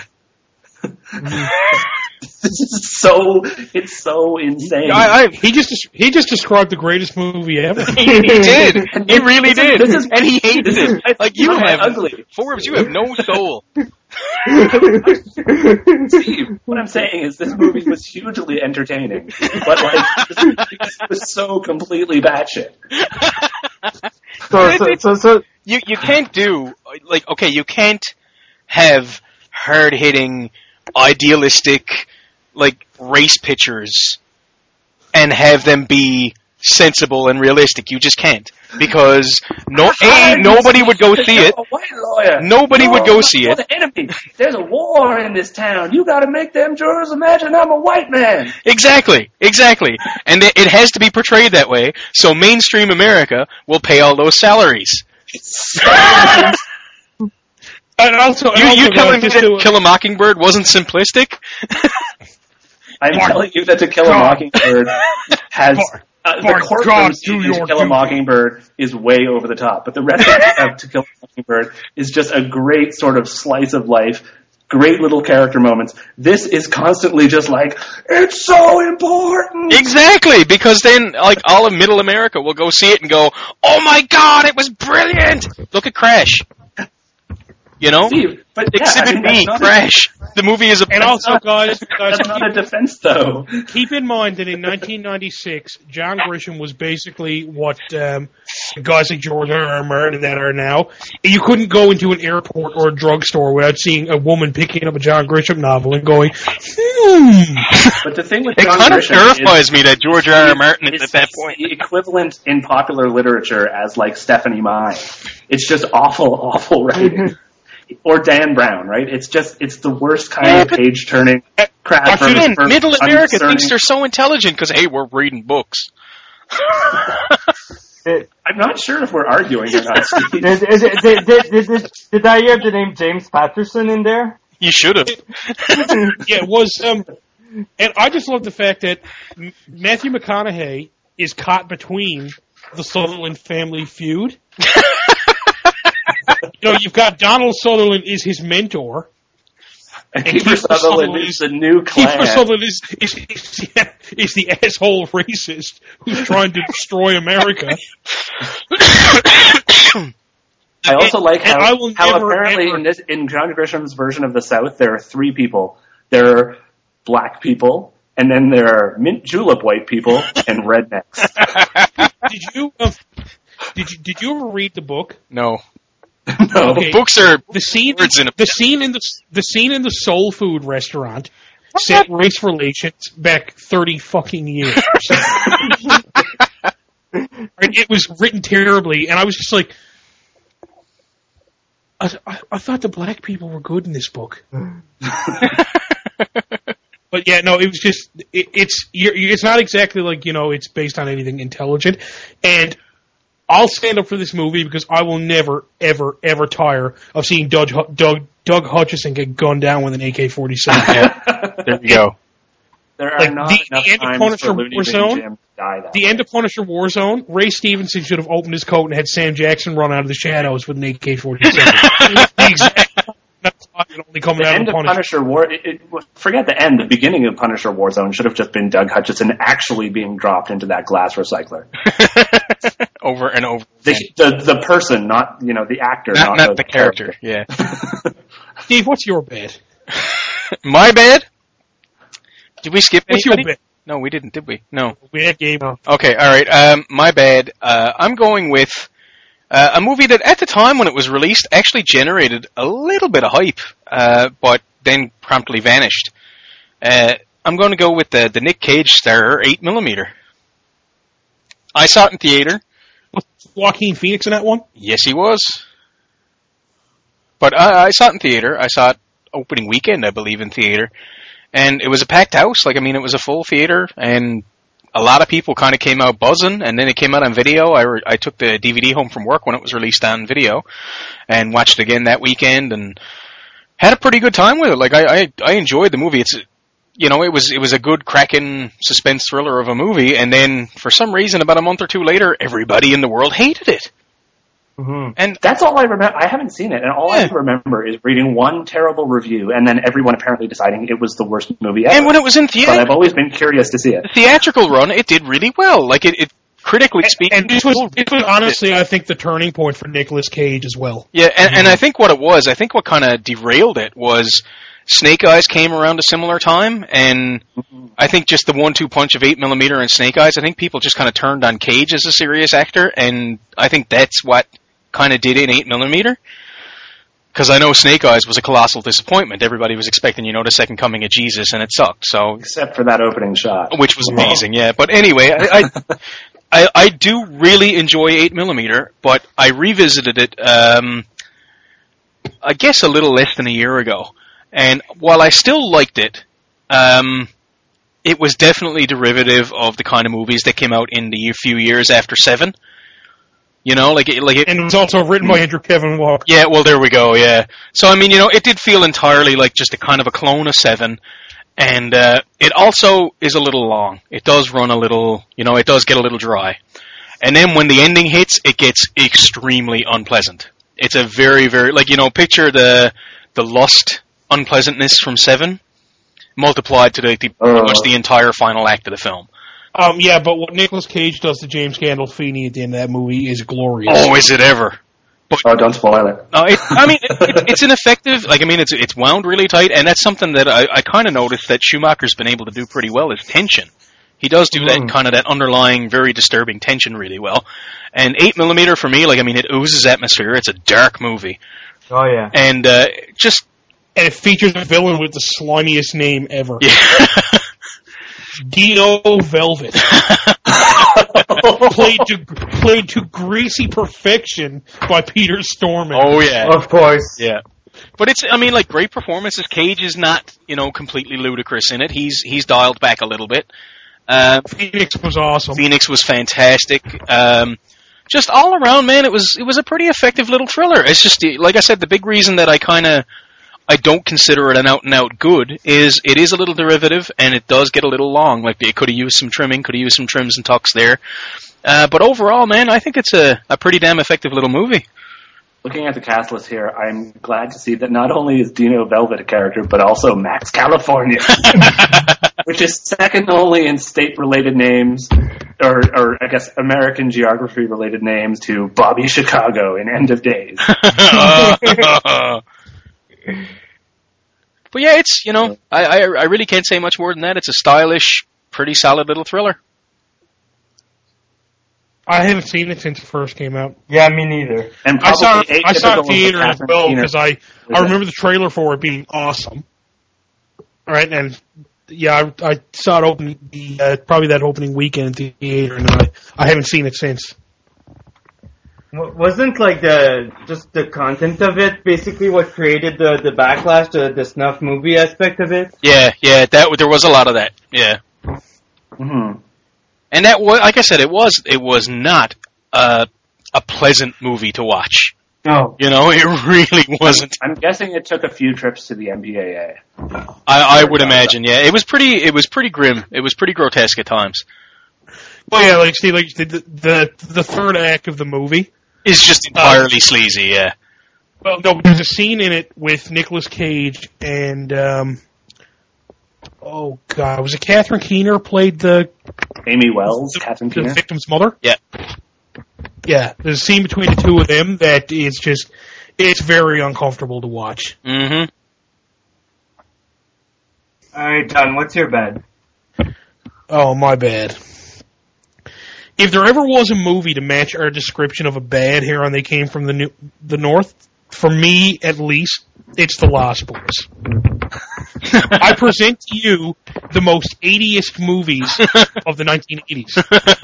This is so, it's so insane.
I, I,
He just he just described the greatest movie ever.
he, he did. He really
This is-
did.
this is-
and he hated
this is-
it. Like, you
I'm
have,
ugly.
Forbes, you have no soul.
Steve, what I'm saying is this movie was hugely entertaining, but like, this movie was so completely batshit.
So, so, so, so,
You, you can't do, like, okay, you can't have hard-hitting, idealistic, like, race pictures and have them be sensible and realistic. You just can't. Because no, A, nobody would go see it.
A white lawyer.
Nobody would go see
you're
it.
The enemy. There's a war in this town. You got to make them jurors imagine I'm a white man.
Exactly, exactly. And it, it has to be portrayed that way, so mainstream America will pay all those salaries.
And also, and
You,
also
you telling me
just
that
to-
Kill a Mockingbird wasn't simplistic?
I'm telling you that To Kill a
God.
Mockingbird has
For-
uh,
for
the courtroom
God,
scene
do
in
your
To Kill a
duty.
Mockingbird is way over the top, but the rest of of To Kill a Mockingbird is just a great sort of slice of life. Great little character moments. This is constantly just like, it's so important.
Exactly, because then, like, all of Middle America will go see it and go, "Oh my God, it was brilliant! Look at Crash." You know,
Steve, but yeah,
Exhibit
I mean, that's
B,
not a-
Crash. The movie is a.
And also, guys, guys
That's not a
keep,
defense, though.
keep in mind that in nineteen ninety-six, John Grisham was basically what um, guys like George R. R. Martin that are now. You couldn't go into an airport or a drugstore without seeing a woman picking up a John Grisham novel and going, hmm.
But the thing with
It
John
kind of
Grisham
terrifies
is,
me that George R. R. Martin is
it's
at that point.
the equivalent in popular literature as like Stephanie Meyer. It's just awful, awful writing. Or Dan Brown, right? It's just, it's the worst kind
Yeah,
of
but-
page-turning crap. for-
Again,
for
Middle America
uncertain-
thinks they're so intelligent because, hey, we're reading books.
did,
I'm not sure if we're arguing or not, Steve.
did, did, did, did, did, did, did I hear the name James Patterson in there?
You should have.
Yeah, it was, um, and I just love the fact that M- Matthew McConaughey is caught between the Sutherland family feud. You know, you've got Donald Sutherland is his mentor.
And
And
Kiefer
Kiefer
Sutherland
Sutherland
is the new clan.
Kiefer Sutherland is, is, is, yeah, is the asshole racist who's trying to destroy America.
I also like
and I
how,
will
how
never,
apparently
ever-
in this in John Grisham's version of the South, there are three people. There are black people, and then there are mint julep white people and rednecks.
Did you, um, did you, did you ever read the book?
No.
No.
Okay.
Books are
The scene,
words in a
the scene in the the scene in the soul food restaurant set race relations back thirty fucking years. And it was written terribly, and I was just like, I, I, I thought the black people were good in this book. But yeah, no, it was just it, it's you're, it's not exactly like, you know, it's based on anything intelligent, and I'll stand up for this movie because I will never, ever, ever tire of seeing Doug Doug, Doug Hutchison get gunned down with an A K forty-seven.
There you go.
There are
Like,
not
the-
enough
the end of
times
Punisher
for Looney Bin
Warzone,
Jim to die that
The
way.
end of Punisher Warzone, Ray Stevenson should have opened his coat and had Sam Jackson run out of the shadows with an A K forty-seven. The exact that's why it only coming
The
out
end
of
of
Punisher.
Punisher War. It, it, forget the end. The beginning of Punisher Warzone should have just been Doug Hutchison actually being dropped into that glass recycler.
Over and over.
The, the the person, not you know the actor,
Not,
not,
not the character. Yeah.
Steve, what's your bed?
My bad? Did we skip
What's your
anybody?
bed?
No, we didn't, did we? No.
We had Gabe.
Okay, all right. Um, my bad. Uh, I'm going with uh, a movie that, at the time when it was released, actually generated a little bit of hype, uh, but then promptly vanished. Uh, I'm going to go with the the Nick Cage starrer, eight millimeter. I saw it in theater.
Was Joaquin Phoenix in that one?
Yes, he was. But I, I saw it in theater. I saw it opening weekend, I believe, in theater. And it was a packed house. Like, I mean, it was a full theater, and a lot of people kind of came out buzzing, and then it came out on video. I, re- I took the D V D home from work when it was released on video, and watched it again that weekend, and had a pretty good time with it. Like, I, I, I enjoyed the movie. It's, you know, it was, it was a good, cracking suspense thriller of a movie, and then, for some reason, about a month or two later, everybody in the world hated it.
Mm-hmm.
And
that's all I remember. I haven't seen it, and all
yeah.
I remember is reading one terrible review, and then everyone apparently deciding it was the worst movie ever.
And when it was in theater,
but I've always been curious to see it.
The theatrical run, it did really well. Like, it, it critically speaking,
and this was, this was honestly, I think, the turning point for Nicolas Cage as well.
Yeah, and, mm-hmm. and I think what it was, I think what kind of derailed it was Snake Eyes came around a similar time, and mm-hmm. I think just the one two punch of eight millimeter and Snake Eyes, I think people just kind of turned on Cage as a serious actor, and I think that's what kind of did in eight millimeter. Because I know Snake Eyes was a colossal disappointment. Everybody was expecting, you know, the second coming of Jesus, and it sucked. So,
except for that opening shot,
which was amazing. Yeah, but anyway, I, I, I, I do really enjoy eight millimeter, but I revisited it, um, I guess, a little less than a year ago, and while I still liked it, um, it was definitely derivative of the kind of movies that came out in the few years after Seven. You know, like it, like it,
and it was also written by Andrew Kevin Walker.
Yeah, well, there we go. Yeah, so I mean, you know, it did feel entirely like just a kind of a clone of Seven, and uh, it also is a little long. It does run a little, you know, it does get a little dry, and then when the ending hits, it gets extremely unpleasant. It's a very, very like you know, picture the the lust unpleasantness from Seven multiplied to the, the
uh.
pretty much the entire final act of the film.
Um, yeah, but what Nicolas Cage does to James Gandolfini at the end of that movie is glorious.
Oh, is it ever?
But, oh, don't spoil it.
No, it, I mean, it, it, it's an effective, like, I mean, it's it's wound really tight, and that's something that I, I kind of noticed that Schumacher's been able to do pretty well, is tension. He does do mm. that kind of that underlying, very disturbing tension really well. And eight millimeter for me, like, I mean, it oozes atmosphere. It's a dark movie.
Oh, yeah.
And uh, just...
And it features a villain with the slimiest name ever.
Yeah.
Dino Velvet. played to played to greasy perfection by Peter Stormare.
Oh yeah,
of course.
Yeah, but it's I mean like great performances. Cage is not you know completely ludicrous in it. He's he's dialed back a little bit. Uh,
Phoenix was awesome.
Phoenix was fantastic. Um, just all around, man, it was it was a pretty effective little thriller. It's just like I said, the big reason that I kind of I don't consider it an out-and-out good is it is a little derivative, and it does get a little long. Like, it could have used some trimming, could have used some trims and tucks there. Uh, but overall, man, I think it's a, a pretty damn effective little movie.
Looking at the cast list here, I'm glad to see that not only is Dino Velvet a character, but also Max California, which is second only in state-related names, or, or I guess American geography-related names, to Bobby Chicago in End of Days.
But yeah, it's, you know, I, I I really can't say much more than that. It's a stylish, pretty solid little thriller.
I haven't seen it since it first came out.
Yeah, me neither.
And
I saw it, I saw it in theater as
Catherine
well
Keener.
because I, I remember the trailer for it being awesome. All right, and yeah, I, I saw it open the uh, probably that opening weekend in theater, and I I haven't seen it since.
Wasn't like the just the content of it basically what created the, the backlash, the, the snuff movie aspect of it?
Yeah, yeah, that there was a lot of that. Yeah,
Mm-hmm.
and that was, like I said, it was it was not uh, a pleasant movie to watch.
No,
You know, it really wasn't.
I'm guessing it took a few trips to the M P A A.
I, I would imagine. Yeah, it was pretty. It was pretty grim. It was pretty grotesque at times.
Well, yeah, like see, like the the the third act of the movie.
It's just entirely uh, sleazy, yeah.
Well, no, there's a scene in it with Nicolas Cage and, um, oh god, was it Catherine Keener played the...
Amy Wells,
the,
Catherine
the
Keener?
victim's mother?
Yeah.
Yeah, there's a scene between the two of them that is just, it's very uncomfortable to watch.
Mm-hmm.
Alright, John, what's your bad?
Oh, my bad. If there ever was a movie to match our description of a bad here on They Came from the New- the North, for me, at least, it's The Lost Boys. I present to you the most eightiest movies of the nineteen eighties.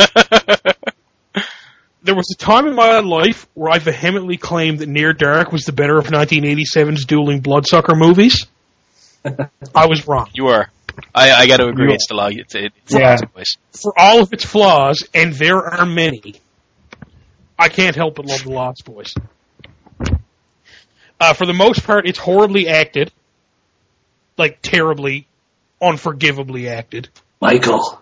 There was a time in my life where I vehemently claimed that Near Dark was the better of nineteen eighty-seven's dueling bloodsucker movies. I was wrong.
You are. I, I got to agree. It's the law. It's, it's
Yeah.
the place.
For all of its flaws, and there are many, I can't help but love The Lost Boys. Uh, for the most part, it's horribly acted. Like, terribly, unforgivably acted.
Michael.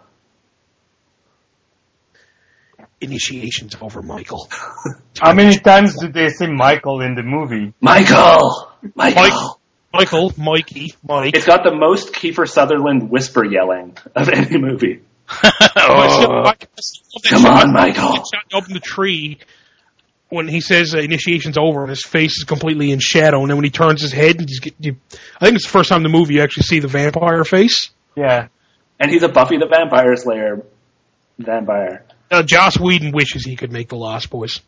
Initiation's over, Michael.
How many times do they say Michael in the movie?
Michael. Michael.
Mike, Michael, Mikey, Mike.
It's got the most Kiefer Sutherland whisper yelling of any movie.
Oh.
Come on, Michael.
Shot up in the tree when he says uh, initiation's over and his face is completely in shadow, and then when he turns his head, and get, you, I think it's the first time in the movie you actually see the vampire face.
Yeah.
And he's a Buffy the Vampire Slayer vampire.
Uh, Joss Whedon wishes he could make The Lost Boys.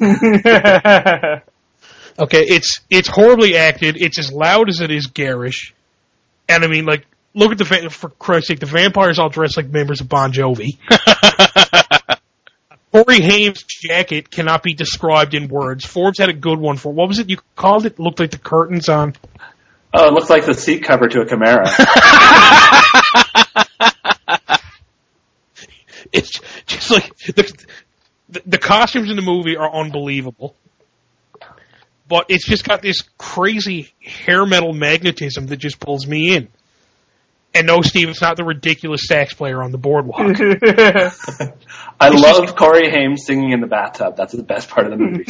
Okay, it's it's horribly acted. It's as loud as it is garish. And I mean, like, look at the, va- for Christ's sake, the vampires all dressed like members of Bon Jovi. Corey Haim's jacket cannot be described in words. Forbes had a good one for, what was it you called it? It looked like the curtains on.
Oh, it looks like the seat cover to a Camaro.
It's just like, the, the, the costumes in the movie are unbelievable. But it's just got this crazy hair metal magnetism that just pulls me in. And no, Steve, it's not the ridiculous sax player on the boardwalk.
I love Corey Haim singing in the bathtub. That's the best part of the movie.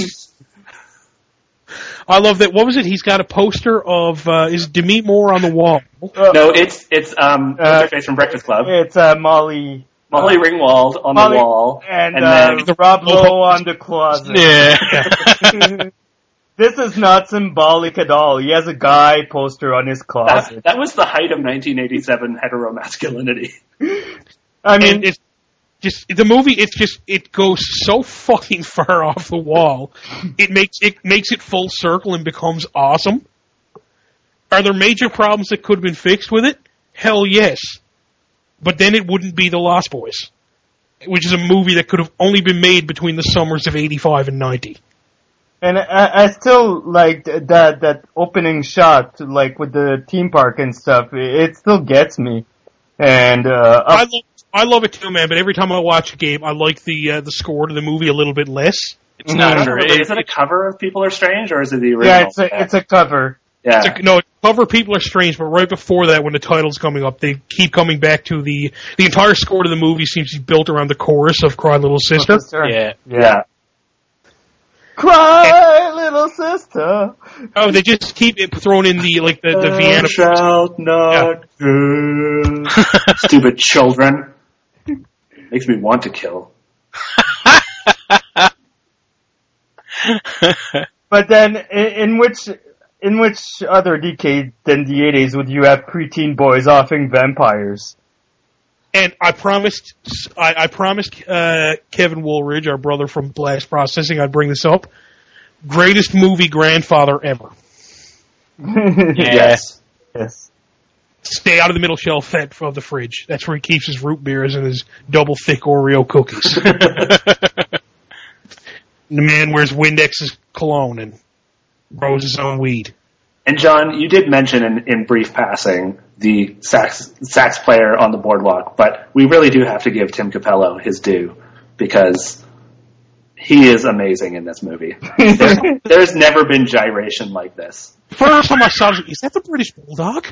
I love that. What was it? He's got a poster of, uh, is Demi Moore on the wall?
No, it's it's um what's her face from Breakfast Club.
It's uh, Molly.
Molly Ringwald on
Molly,
the wall,
and,
and
uh,
then
Rob Lowe on the closet.
Yeah.
This is not symbolic at all. He has a guy poster on his
that,
closet.
that was the height of nineteen eighty-seven heteromasculinity.
I mean,
And it's just, the movie, it's just, it goes so fucking far off the wall. It makes, it makes it full circle and becomes awesome. Are there major problems that could have been fixed with it? Hell yes. But then it wouldn't be The Lost Boys, which is a movie that could have only been made between the summers of eighty-five and ninety.
and I, I still like that that opening shot, like with the theme park and stuff. It still gets me. And uh,
I love, I love it too, man. But every time I watch a game, I like the uh, the score to the movie a little bit less.
It's not
I
a
don't know, is it a cover of People Are Strange, or is it the original?
yeah, it's a it's a cover.
yeah.
It's a, no, cover People Are Strange, but right before that, when the title's coming up, they keep coming back to the the entire score to the movie seems to be built around the chorus of "Cry Little Sister."
Yeah.
yeah.
Cry, little sister.
Oh, they just keep it thrown in the like the, the Vienna.
Shout not girl. Stupid children. Makes me want to kill.
But then, in, in which in which other decade than the eighties would you have preteen boys offing vampires?
And I promised, I, I promised uh, Kevin Woolridge, our brother from Blast Processing, I'd bring this up. Greatest movie grandfather ever.
Yes.
Yes.
Stay out of the middle shelf of the fridge. That's where he keeps his root beers and his double thick Oreo cookies. The man wears Windex's cologne and grows his own weed.
And John, you did mention in, in brief passing the sax sax player on the boardwalk, but we really do have to give Tim Capello his due because he is amazing in this movie. There's, there's never been gyration like this.
First time I saw it, is that the British Bulldog?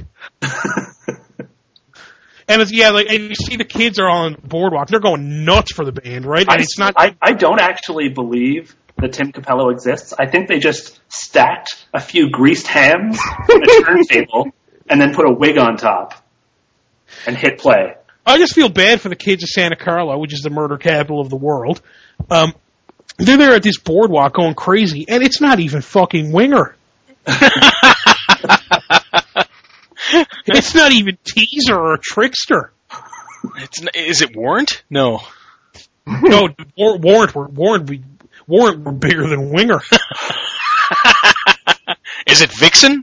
And it's, yeah, like, and you see the kids are on the boardwalk. They're going nuts for the band, right? And
I,
it's not.
I, I don't actually believe that Tim Capello exists. I think they just stacked a few greased hams on a turntable and then put a wig on top and hit play.
I just feel bad for the kids of Santa Carla, which is the murder capital of the world. Um, they're there at this boardwalk going crazy, and it's not even fucking Winger. It's not even Teaser or Trickster.
It's, is it Warrant? No.
No, War- Warrant were Warrant we Warrant were bigger than Winger.
Is it Vixen?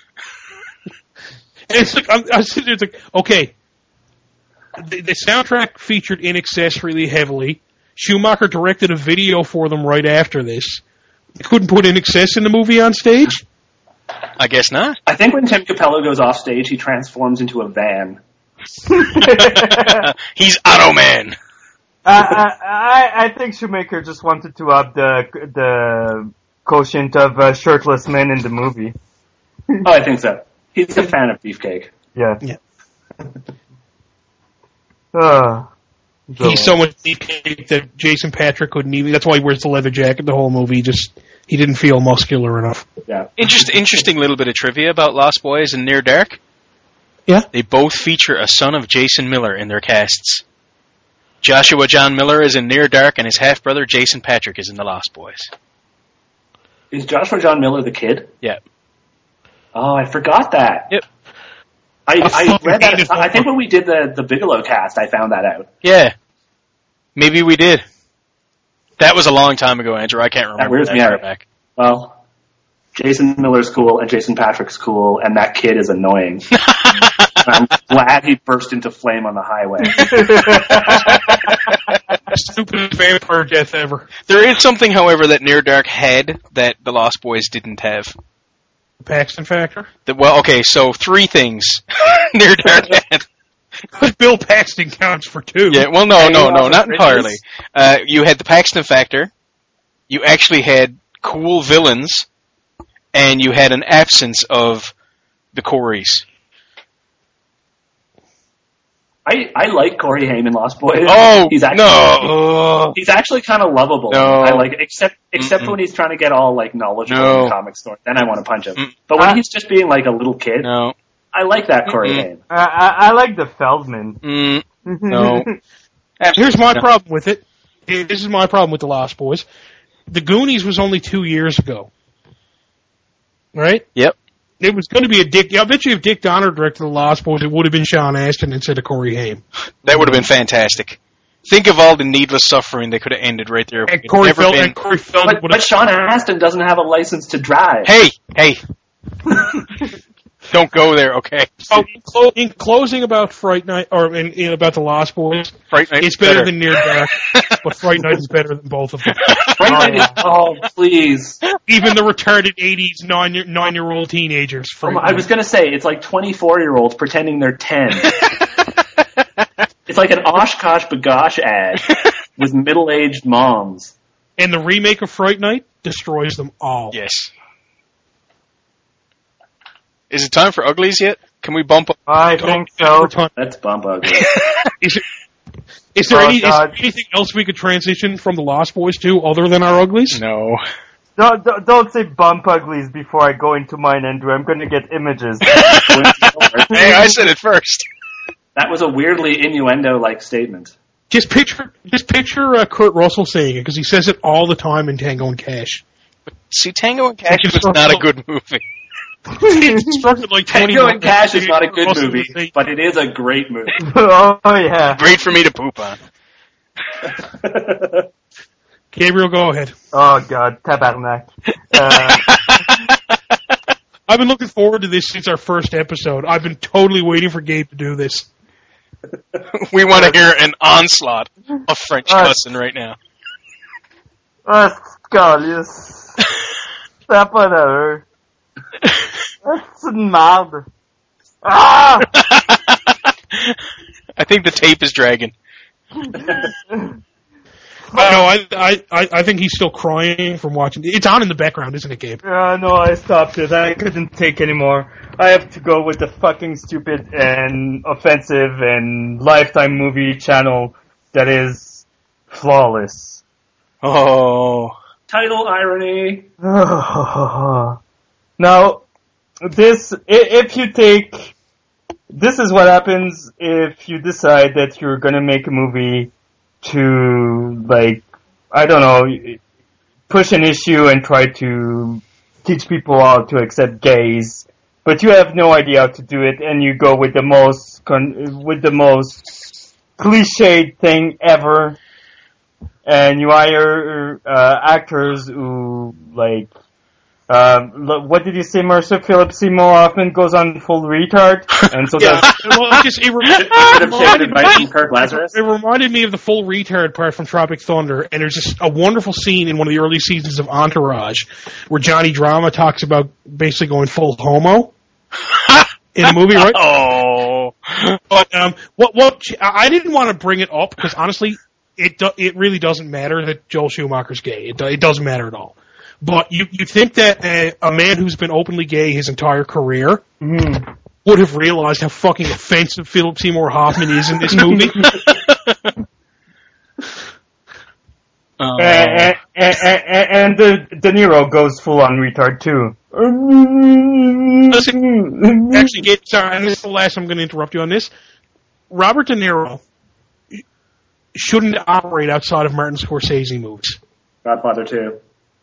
And it's like I'm, I'm sitting there, it's like, okay, the, the soundtrack featured In Excess really heavily. Schumacher directed a video for them right after this. They couldn't put In Excess in the movie on stage.
I guess not.
I think when Tim Capello goes off stage, he transforms into a van.
He's Auto Man.
Uh, I, I I think Shoemaker just wanted to up the the quotient of uh, shirtless men in the movie.
Oh, I think so. He's a fan of Beefcake.
Yeah.
Yeah.
Uh,
He's so much beefcake that Jason Patrick couldn't even. That's why he wears the leather jacket the whole movie. He just he didn't feel muscular enough.
Yeah.
Interest, interesting little bit of trivia about Lost Boys and Near Dark.
Yeah.
They both feature a son of Jason Miller in their casts. Joshua John Miller is in Near Dark, and his half-brother Jason Patrick is in The Lost Boys.
Is Joshua John Miller the kid?
Yeah.
Oh, I forgot that.
Yep.
I, I
fucking
read that.
hated
I think when we did the, the Bigelow cast, I found that out.
Yeah. Maybe we did. That was a long time ago, Andrew. I can't remember.
That wears me
far
out.
back.
Well, Jason Miller's cool and Jason Patrick's cool, and that kid is annoying. I'm glad he burst into flame on the highway.
Stupidest vampire death ever.
There is something, however, that Near Dark had that The Lost Boys didn't have.
The Paxton Factor.
The, well, okay, so three things Near Dark had.
But Bill Paxton counts for two.
Yeah, well, no, no, no, not
Bridges.
entirely. Uh, you had the Paxton Factor, you actually had cool villains, and you had an absence of the Coreys.
I, I like Corey Haim in Lost Boys.
Oh,
he's actually,
no.
He's actually kind of lovable.
No.
I like it, except except
Mm-mm.
when he's trying to get all like knowledgeable
No.
in the comic store. Then I want to punch him.
Mm.
But when
Uh,
he's just being like a little kid,
No.
I like that Corey
Mm-mm.
Haim.
I, I, I like the Feldman.
Mm, no.
Here's my
No.
problem with it. This is my problem with The Lost Boys. The Goonies was only two years ago. Right?
Yep.
It was going to be a Dick. I bet you if Dick Donner directed The Lost Boys, it would have been Sean Astin instead of Corey Haim.
That would have been fantastic. Think of all the needless suffering they could have ended right there.
And
It's
Corey,
never
Fel-
been-
and Corey Feldman
But,
would
but
have.
Sean Astin doesn't have a license to drive.
Hey, hey. Don't go there, okay?
Oh, in, clo- in closing about Fright Night, or in, in about The Lost Boys,
Fright Night
it's better, than Near Dark, but Fright Night is better than both of them.
Fright Night is- oh, please.
Even the retarded eighties nine year, nine year old teenagers.
Oh
Fright
my- I
Night.
was going to say, it's like twenty-four year olds pretending they're ten. It's like an Oshkosh Bagosh ad with middle-aged moms.
And the remake of Fright Night destroys them all.
Yes. Is it time for Uglies yet? Can we bump up?
I think so.
That's bump ugly.
Is, it, is, there
Oh,
any, is there
God.
anything else we could transition from The Lost Boys to other than our uglies?
No.
Don't, don't, don't say bump uglies before I go into mine, Andrew. I'm going to get images.
Hey, I said it first.
That was a weirdly innuendo-like statement.
Just picture, just picture uh, Kurt Russell saying it because he says it all the time in Tango and Cash.
See, Tango and Cash was not a good movie.
He instructed like twenty.
Tango and Cash is not a good
Russell
movie,
to say-
but it is a great movie.
Oh, yeah.
Great for me to poop on.
Gabriel, go ahead.
Oh, God. Tabarnak. Uh,
I've been looking forward to this since our first episode. I've been totally waiting for Gabe to do this.
We want to hear an onslaught of French
Uh,
cussing right now.
oh, scolious. Ça a pas d'allure. C'est une marde. Ah!
I think the tape is dragging.
I know. I, I, I I think he's still crying from watching. It's on in the background, isn't it, Gabe?
Uh, no, I stopped it. I couldn't take anymore. I have to go with the fucking stupid and offensive and Lifetime movie channel that is flawless.
Oh.
Title irony.
Now, this, i- if you take, this is what happens if you decide that you're gonna make a movie to, like, I don't know, push an issue and try to teach people how to accept gays, but you have no idea how to do it, and you go with the most, con- with the most cliched thing ever. And you hire uh, actors who, like, um, what did you say, Mercer? Philip Seymour Hoffman goes on full retard, and so
Yeah,
that's
well, it, just, it, re- it,
Could have taken
reminded
advice from
me,
Kirk Lazarus.
it reminded me of the full retard part from Tropic Thunder, and there's just a wonderful scene in one of the early seasons of Entourage where Johnny Drama talks about basically going full homo in the movie, right?
Oh.
But um, what what I didn't want to bring it up because honestly, it do, it really doesn't matter that Joel Schumacher's gay. It do, it doesn't matter at all. But you you think that a, a man who's been openly gay his entire career
mm-hmm.
would have realized how fucking offensive Philip Seymour Hoffman is in this movie?
Oh.
and, and, and, and the De Niro goes full on retard too.
Listen, actually, get, sorry, and this is the last I'm going to interrupt you on this. Robert De Niro shouldn't operate outside of Martin Scorsese movies.
Godfather two.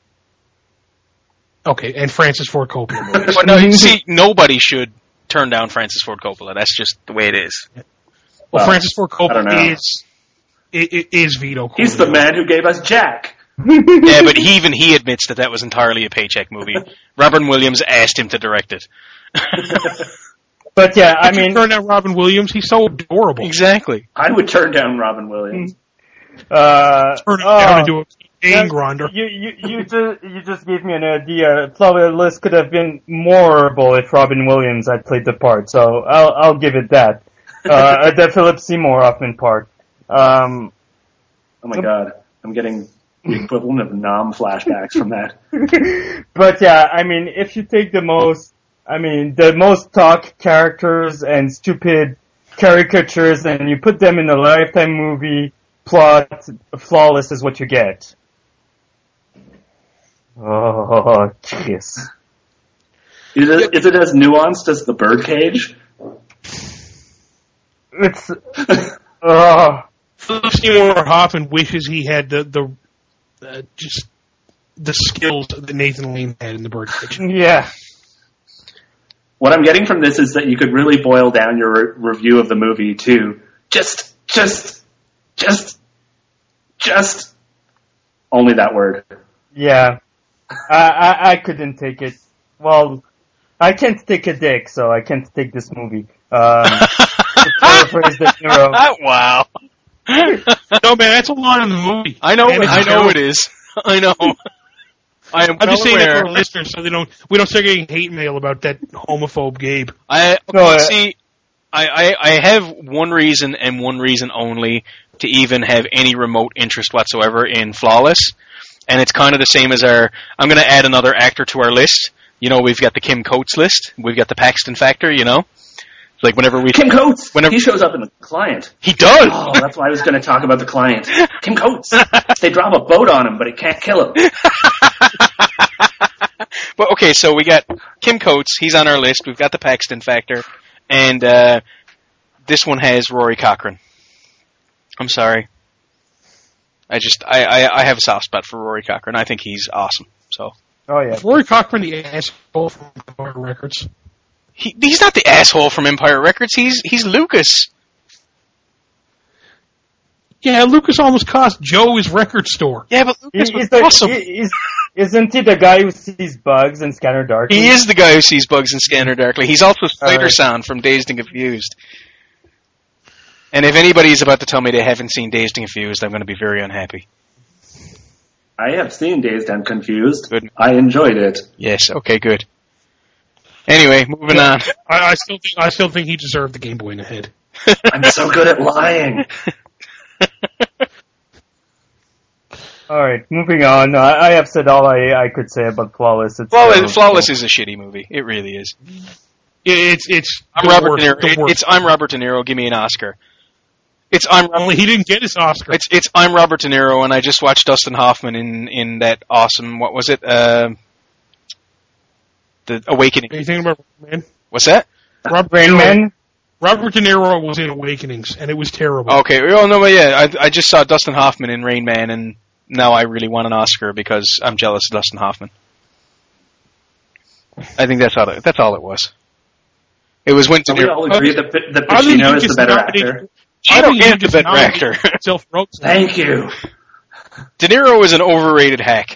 Okay, and Francis Ford Coppola movies.
But no, you see, nobody should turn down Francis Ford Coppola. That's just the way it is.
Well,
Well,
Francis Ford
I don't know.
Coppola is, is is Vito Corleone.
He's the man who gave us Jack.
Yeah, but he, even he admits that that was entirely a paycheck movie. Robin Williams asked him to direct it.
But yeah, I
If you
mean,
turn down Robin Williams, he's so adorable.
Exactly.
I would turn down Robin Williams.
uh,
Turn it
oh,
down to do a
yeah,
game grinder.
You, you, you just, you just gave me an idea. Probably the list could have been more horrible if Robin Williams had played the part. So I'll, I'll give it that. Uh, the Philip Seymour Hoffman part. Um,
Oh my god, I'm getting the equivalent of Nom flashbacks from that.
but yeah, I mean, if you take the most, I mean, the most talk characters and stupid caricatures and you put them in a Lifetime movie, plot, flawless is what you get. Oh, kiss.
Is it, is it as nuanced as the Birdcage?
It's, oh,
Philip Seymour Hoffman wishes he had the the uh, just the skills that Nathan Lane had in the Birdcage.
yeah.
What I'm getting from this is that you could really boil down your re- review of the movie to just, just, just, just, only that word.
Yeah. I, I, I couldn't take it. Well, I can't take a dick, so I can't take this movie. Um, to paraphrase the hero.
Wow.
No, man, that's a line in the movie.
I know.
And it's
I know
terrible.
it is. I know. I am
I'm
well
just saying that
aware.
for our listeners, so they don't we don't start getting hate mail about that homophobe Gabe.
I okay,
No, uh,
see. I, I I have one reason and one reason only to even have any remote interest whatsoever in Flawless, and it's kind of the same as our. I'm going to add another actor to our list. You know, we've got the Kim Coates list. We've got the Paxton Factor. You know, like whenever we
Kim Coates!
Whenever-
he shows up in The Client.
he does.
Oh, that's why I was going to talk about The Client. Kim Coates! They drop a boat on him, but it can't kill him.
But okay, so we got Kim Coates. He's on our list. We've got the Paxton Factor, and uh, this one has Rory Cochrane. I'm sorry. I just I, I, I have a soft spot for Rory Cochrane. I think he's awesome. So
Oh yeah.
Is Rory Cochrane the asshole from Empire Records?
he he's not the asshole from Empire Records. He's he's Lucas.
Yeah, Lucas almost cost Joe his record store.
Yeah, but Lucas
He-
was
he's the-
awesome.
he- he's- isn't he the guy who sees bugs and Scanner Darkly?
He is the guy who sees bugs in Scanner Darkly. He's also Spider
Alright.
Sound from Dazed and Confused. And if anybody's about to tell me they haven't seen Dazed and Confused, I'm going to be very unhappy.
I have seen Dazed and Confused.
Good.
I enjoyed it.
Yes, okay, good. Anyway, moving on.
I, I still think I still think he deserved the Game Boy in the head.
I'm so good at lying.
Alright, moving on. I, I have said all I, I could say about Flawless. It's
Flawless,
terrible.
Flawless is a shitty movie. It really is.
It's it's
I'm
the
Robert
worst,
De Niro.
the
It-
worst.
it's I'm Robert De Niro. Give me an Oscar. It's I'm
Only he didn't get his Oscar.
it's it's I'm Robert De Niro, and I just watched Dustin Hoffman in in that awesome. What was it? Uh, the Awakening.
Are you thinking about Man?
What's that?
Robert
Rain
De Niro-
Man?
Robert De Niro was in Awakenings, and it was terrible.
Okay. Oh no, but yeah, I I just saw Dustin Hoffman in Rain Man, and now I really want an Oscar because I'm jealous of Dustin Hoffman. I think that's all. It, that's all it was. It was when De
We
Niro.
all agree that, that
Other than
Pacino is the
just
better
nominated-
actor.
I don't
think you
get the
just
better
nominated
actor.
yourself for Oscar.
Thank you.
De Niro is an overrated hack.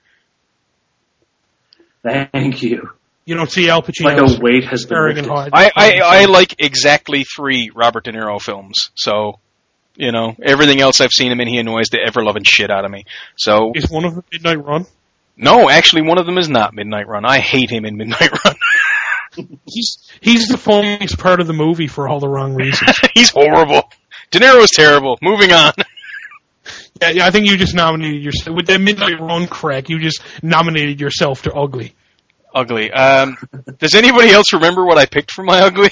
Thank you.
You don't see Al Pacino.
Like a weight has been
staring and
lifted.
hiding.
I, I, I like exactly three Robert De Niro films. So, you know, everything else I've seen him in, he annoys the ever-loving shit out of me. So,
Is one of them Midnight Run?
no, actually, one of them is not Midnight Run. I hate him in Midnight Run.
He's he's the funniest part of the movie for all the wrong reasons.
He's horrible. De Niro's terrible. Moving on.
yeah, yeah, I think you just nominated yourself with that Midnight Run crack. You just nominated yourself to ugly.
Ugly. Um, does anybody else remember what I picked for my ugly?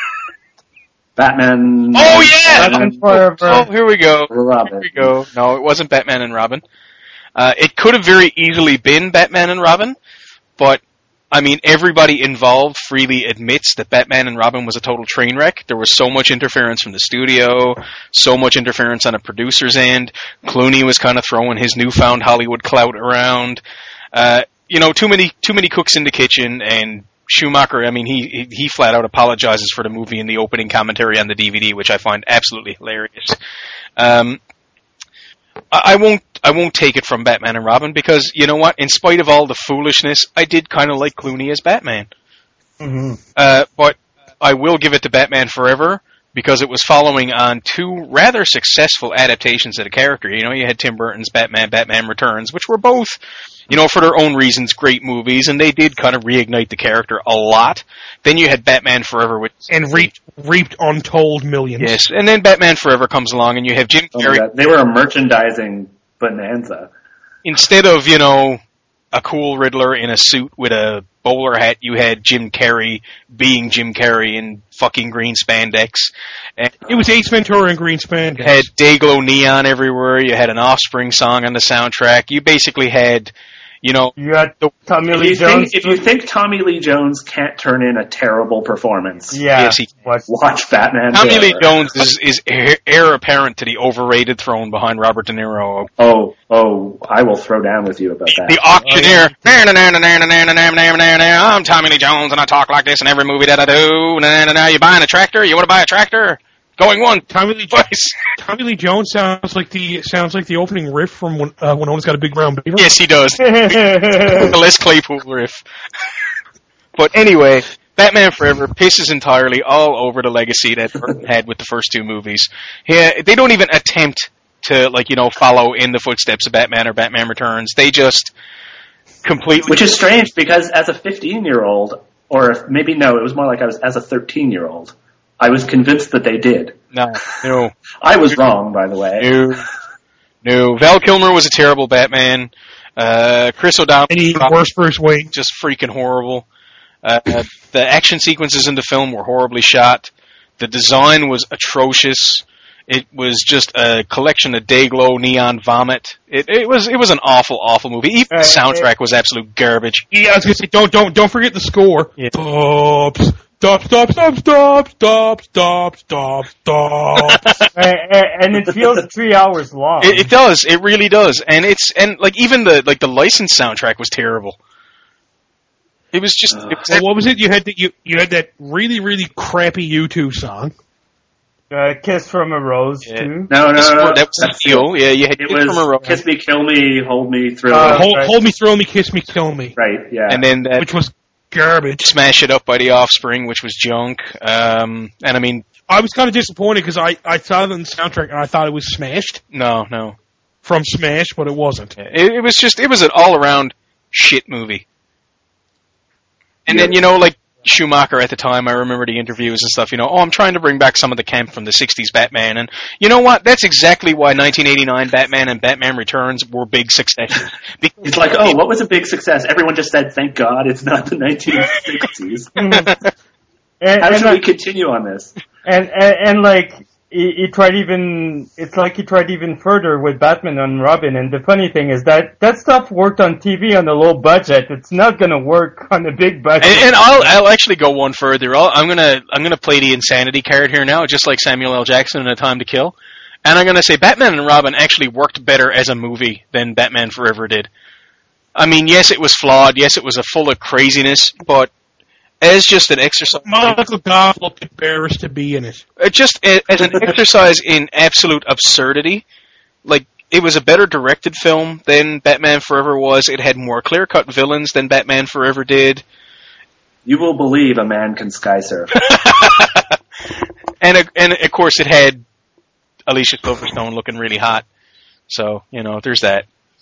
Batman.
Oh, yeah!
Batman Forever.
Oh, here we go.
Robin.
Here we go. No, it wasn't Batman and Robin. Uh, it could have very easily been Batman and Robin, but, I mean, everybody involved freely admits that Batman and Robin was a total train wreck. There was so much interference from the studio, so much interference on a producer's end. Clooney was kind of throwing his newfound Hollywood clout around. Uh, you know, too many, too many cooks in the kitchen, and Schumacher, I mean, he, he flat out apologizes for the movie in the opening commentary on the D V D, which I find absolutely hilarious. Um, I, I won't, I won't take it from Batman and Robin because, you know what, in spite of all the foolishness, I did kind of like Clooney as Batman.
Mm-hmm.
Uh, but I will give it to Batman Forever because it was following on two rather successful adaptations of the character. You know, you had Tim Burton's Batman, Batman Returns, which were both, you know, for their own reasons, great movies, and they did kind of reignite the character a lot. Then you had Batman Forever, which
And reaped, reaped untold millions.
yes, and then Batman Forever comes along, and you have Jim
Oh my
Carrey.
God. They were a merchandising bonanza.
Instead of, you know, a cool Riddler in a suit with a bowler hat, you had Jim Carrey being Jim Carrey in fucking green spandex. And
It was Ace Ventura and Green Spandex.
you had Dayglow neon everywhere. You had an Offspring song on the soundtrack. You basically had, you know,
You had
the,
Tommy
If
Lee
you,
Jones.
think, if you think Tommy Lee Jones can't turn in a terrible performance,
yeah.
Yes, he-
What?
watch Batman.
Tommy Lee
Forever.
Jones is, is heir, heir apparent to the overrated throne behind Robert De Niro.
Oh, oh, I will throw down with you about that.
The auctioneer. I'm Tommy Lee Jones and I talk like this in every movie that I do. Now you buying a tractor? You want to buy a tractor? Going one,
Tommy Lee,
twice.
Tommy Lee Jones sounds like the sounds like the opening riff from when uh, Winona's Got a Big Brown Beaver.
Yes, he does. The Les Claypool riff. But anyway, Batman Forever pisses entirely all over the legacy that Burton had with the first two movies. Yeah, they don't even attempt to, like, you know, follow in the footsteps of Batman or Batman Returns. They just completely...
Which is strange because as a fifteen-year-old, or maybe no, it was more like I was as a thirteen-year-old, I was convinced that they did.
No, no,
I was wrong, by the way.
no, no. Val Kilmer was a terrible Batman. Uh, Chris O'Donnell...
Any worse Bruce Wayne?
Just freaking horrible. Uh, the action sequences in the film were horribly shot. The design was atrocious. It was just a collection of Dayglow neon vomit. It, it was it was an awful, awful movie. Even the
Uh,
soundtrack was absolute garbage.
Yeah, I was gonna say don't don't don't forget the score.
Yeah.
Stop, stop, stop, stop, stop, stop, stop, stop, stop.
and it feels three hours long.
It, it does. It really does. And it's and like even the like the licensed soundtrack was terrible. It was just. It was,
So what was it? You had that you you had that really really crappy U two song.
uh, Kiss from a Rose,
Yeah.
too.
No, no, no. no.
that was the deal. Yeah, you had
It
Kiss from a
was
Rose.
Kiss Me, Kill Me, Hold Me, Thrill
Uh,
Me.
hold,
right.
hold me, thrill me, kiss me, kill me,
Right, yeah.
and then that
which was garbage.
Smash It Up by the Offspring, which was junk. Um, and I mean,
I was kind of disappointed because I I saw it in the soundtrack and I thought it was Smashed
no, no.
from Smash, but it wasn't.
It, it was just, it was an all-around shit movie. And then,
Yeah.
you know, like, Schumacher at the time, I remember the interviews and stuff, you know, oh, I'm trying to bring back some of the camp from the sixties Batman, and you know what? That's exactly why nineteen eighty-nine Batman and Batman Returns were big successes. Because
It's like, oh, what was a big success? Everyone just said, thank God it's not the nineteen sixties.
And,
How
and,
should
like,
we continue on this?
and, and, and like, he, he tried even, it's like he tried even further with Batman and Robin, and the funny thing is that that stuff worked on T V on a low budget. It's not gonna work on a big budget.
And, and I'll I'll actually go one further. I'll, I'm gonna I'm gonna play the insanity card here now, just like Samuel L. Jackson in A Time to Kill, and I'm gonna say Batman and Robin actually worked better as a movie than Batman Forever did. I mean, yes, it was flawed. Yes, it was a full of craziness, but as just an exercise.
Michael Goff looked embarrassed to be in it.
Uh, Just a- as an exercise in absolute absurdity. Like, it was a better directed film than Batman Forever was. It had more clear-cut villains than Batman Forever did.
You will believe a man can sky surf.
And, uh, and of course, it had Alicia Silverstone looking really hot. So, you know, there's that.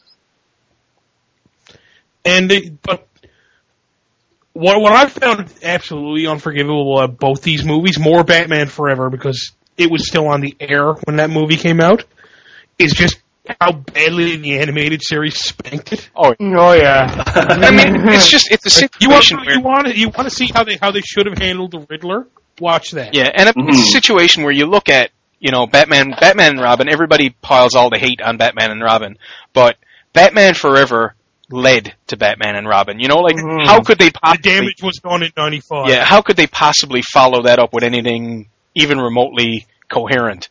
And it, but what what I found absolutely unforgivable about both these movies, more Batman Forever because it was still on the air when that movie came out, is just how badly the animated series spanked it.
Oh,
Oh yeah.
I mean, it's just, it's a
You want
situation where...
you want to you want to see how they how they should have handled the Riddler? Watch that.
Yeah, and
Mm-hmm.
it's a situation where you look at, you know, Batman, Batman and Robin, everybody piles all the hate on Batman and Robin, but Batman Forever led to Batman and Robin. You know, like,
Mhm.
how could they
The
possibly...
damage was done in ninety-five.
Yeah, how could they possibly follow that up with anything even remotely coherent?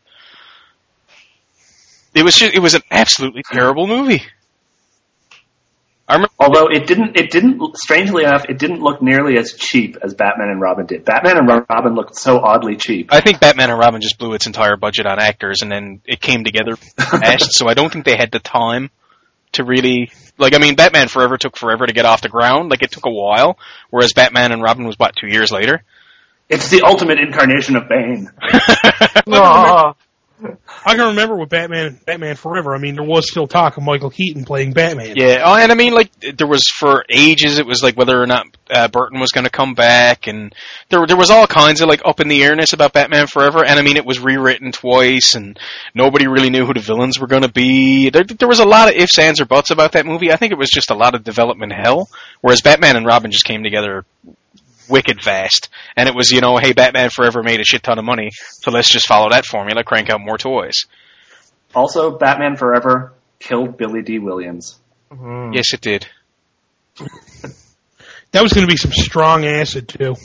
It was just, it was an absolutely terrible movie. I remember,
Although it didn't, it didn't, strangely enough, it didn't look nearly as cheap as Batman and Robin did. Batman and Robin looked so oddly cheap.
I think Batman and Robin just blew its entire budget on actors, and then it came together fast, so I don't think they had the time to really... Like, I mean, Batman Forever took forever to get off the ground. Like, it took a while, whereas Batman and Robin was, what, two years later?
It's the ultimate incarnation of Bane.
Oh.
I can remember with Batman Batman Forever. I mean, there was still talk of Michael Keaton playing Batman.
Yeah, oh, and I mean, like, there was, for ages, it was like whether or not uh, Burton was going to come back, and there there was all kinds of, like, up in the airness about Batman Forever, and I mean, it was rewritten twice, and nobody really knew who the villains were going to be. There, there was a lot of ifs, ands, or buts about that movie. I think it was just a lot of development hell, whereas Batman and Robin just came together wicked fast, and it was, you know, hey, Batman Forever made a shit ton of money, so let's just follow that formula, crank out more toys.
Also, Batman Forever killed Billy D. Williams.
Mhm.
Yes, it did.
That was going to be some strong acid too.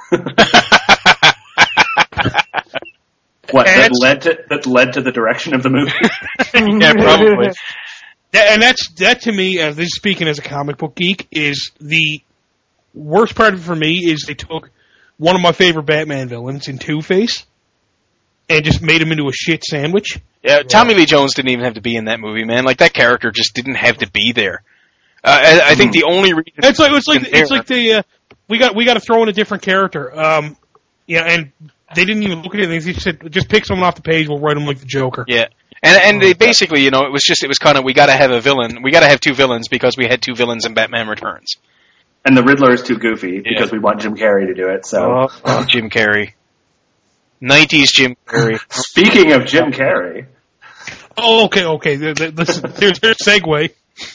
What, that
That's-
led to, that led to the direction of the movie?
Yeah, probably.
That, and that's that to me, as this is speaking as a comic book geek, is the worst part of it for me is they took one of my favorite Batman villains in Two-Face and just made him into a shit sandwich.
Yeah, Tommy Lee Jones didn't even have to be in that movie, man. Like, that character just didn't have to be there. Uh, I, I think the only reason...
It's like it's like
in
it's
there-
like the uh, we got we got to throw in a different character. Um, yeah, and they didn't even look at it. They just said, just pick someone off the page. We'll write them like the Joker.
Yeah. And and they basically, you know, it was just, it was kind of, we gotta have a villain, we gotta have two villains because we had two villains in Batman Returns.
And the Riddler is too goofy because we want Jim Carrey to do it, so...
Oh.
Oh, Jim Carrey. nineties Jim Carrey.
Speaking of Jim Carrey...
Oh, okay, okay. Th- th- Listen, there's there's a segue.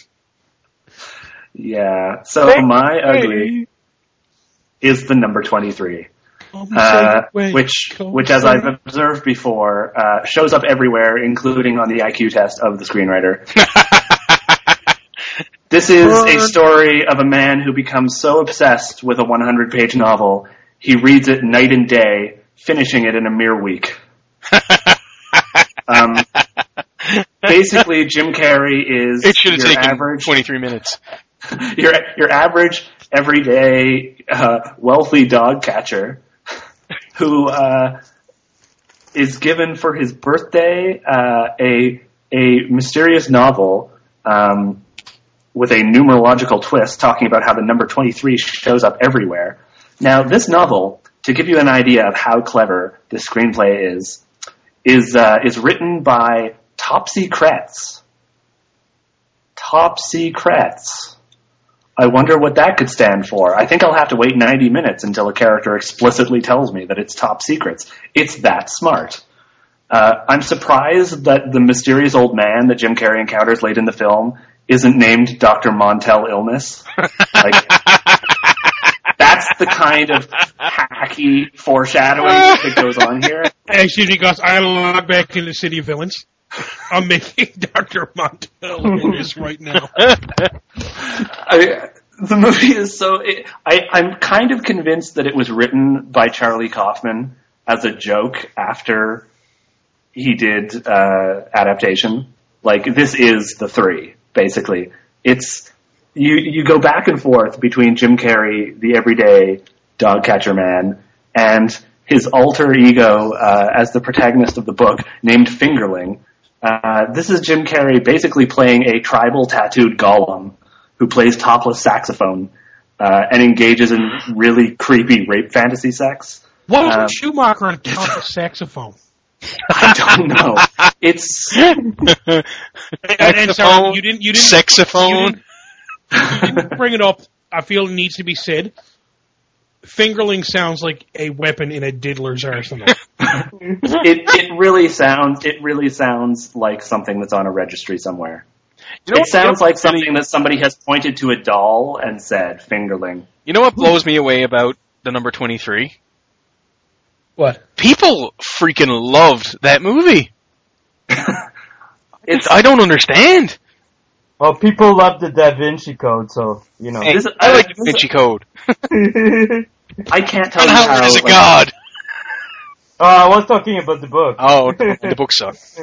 Yeah, so my ugly is the number twenty-three. Uh, which, which, as I've observed before, uh, shows up everywhere, including on the I Q test of the screenwriter. This is a story of a man who becomes so obsessed with a hundred page novel, he reads it night and day, finishing it in a mere week. um, basically, Jim Carrey is
It should have
your
taken
average,
twenty-three minutes.
your your average, everyday, uh, wealthy dog catcher who uh, is given for his birthday uh, a a mysterious novel um, with a numerological twist, talking about how the number twenty-three shows up everywhere. Now, this novel, to give you an idea of how clever this screenplay is, is uh, is written by Topsy Kretz. Topsy Kretz. I wonder what that could stand for. I think I'll have to wait ninety minutes until a character explicitly tells me that it's top secrets. It's that smart. Uh, I'm surprised that the mysterious old man that Jim Carrey encounters late in the film isn't named Doctor Montel Illness. Like, that's the kind of hacky foreshadowing that goes on here.
Actually, because I log back in the City of Villains. I'm making Doctor Montel in this right now.
I, the movie is so... It, I, I'm kind of convinced that it was written by Charlie Kaufman as a joke after he did uh, adaptation. Like, this is the three, basically. It's... You, you go back and forth between Jim Carrey, the everyday
Dogcatcher Man, and his alter ego uh, as the protagonist of the book, named Fingerling. Uh, this is Jim Carrey basically playing a tribal tattooed golem who plays topless saxophone uh, and engages in really creepy rape fantasy sex.
What was
Um,
Schumacher on topless saxophone?
I don't know. It's
And, and sorry, you didn't. You didn't.
Saxophone.
You didn't, you didn't bring it up. I feel it needs to be said. Fingerling sounds like a weapon in a diddler's arsenal.
it it really sounds it really sounds like something that's on a registry somewhere.
You know
It
what-
sounds
you know
like
what
something
really-
that somebody has pointed to a doll and said Fingerling.
You know what blows me away about the number twenty-three?
What?
People freaking loved that movie.
It's
I don't understand.
Well, people love the Da Vinci Code, so, you know.
Hey,
This-
I like
uh,
Da Vinci Code.
I can't tell
And
you how
Howard is a
like,
god.
Oh, I was talking about the book.
Oh, the book sucked.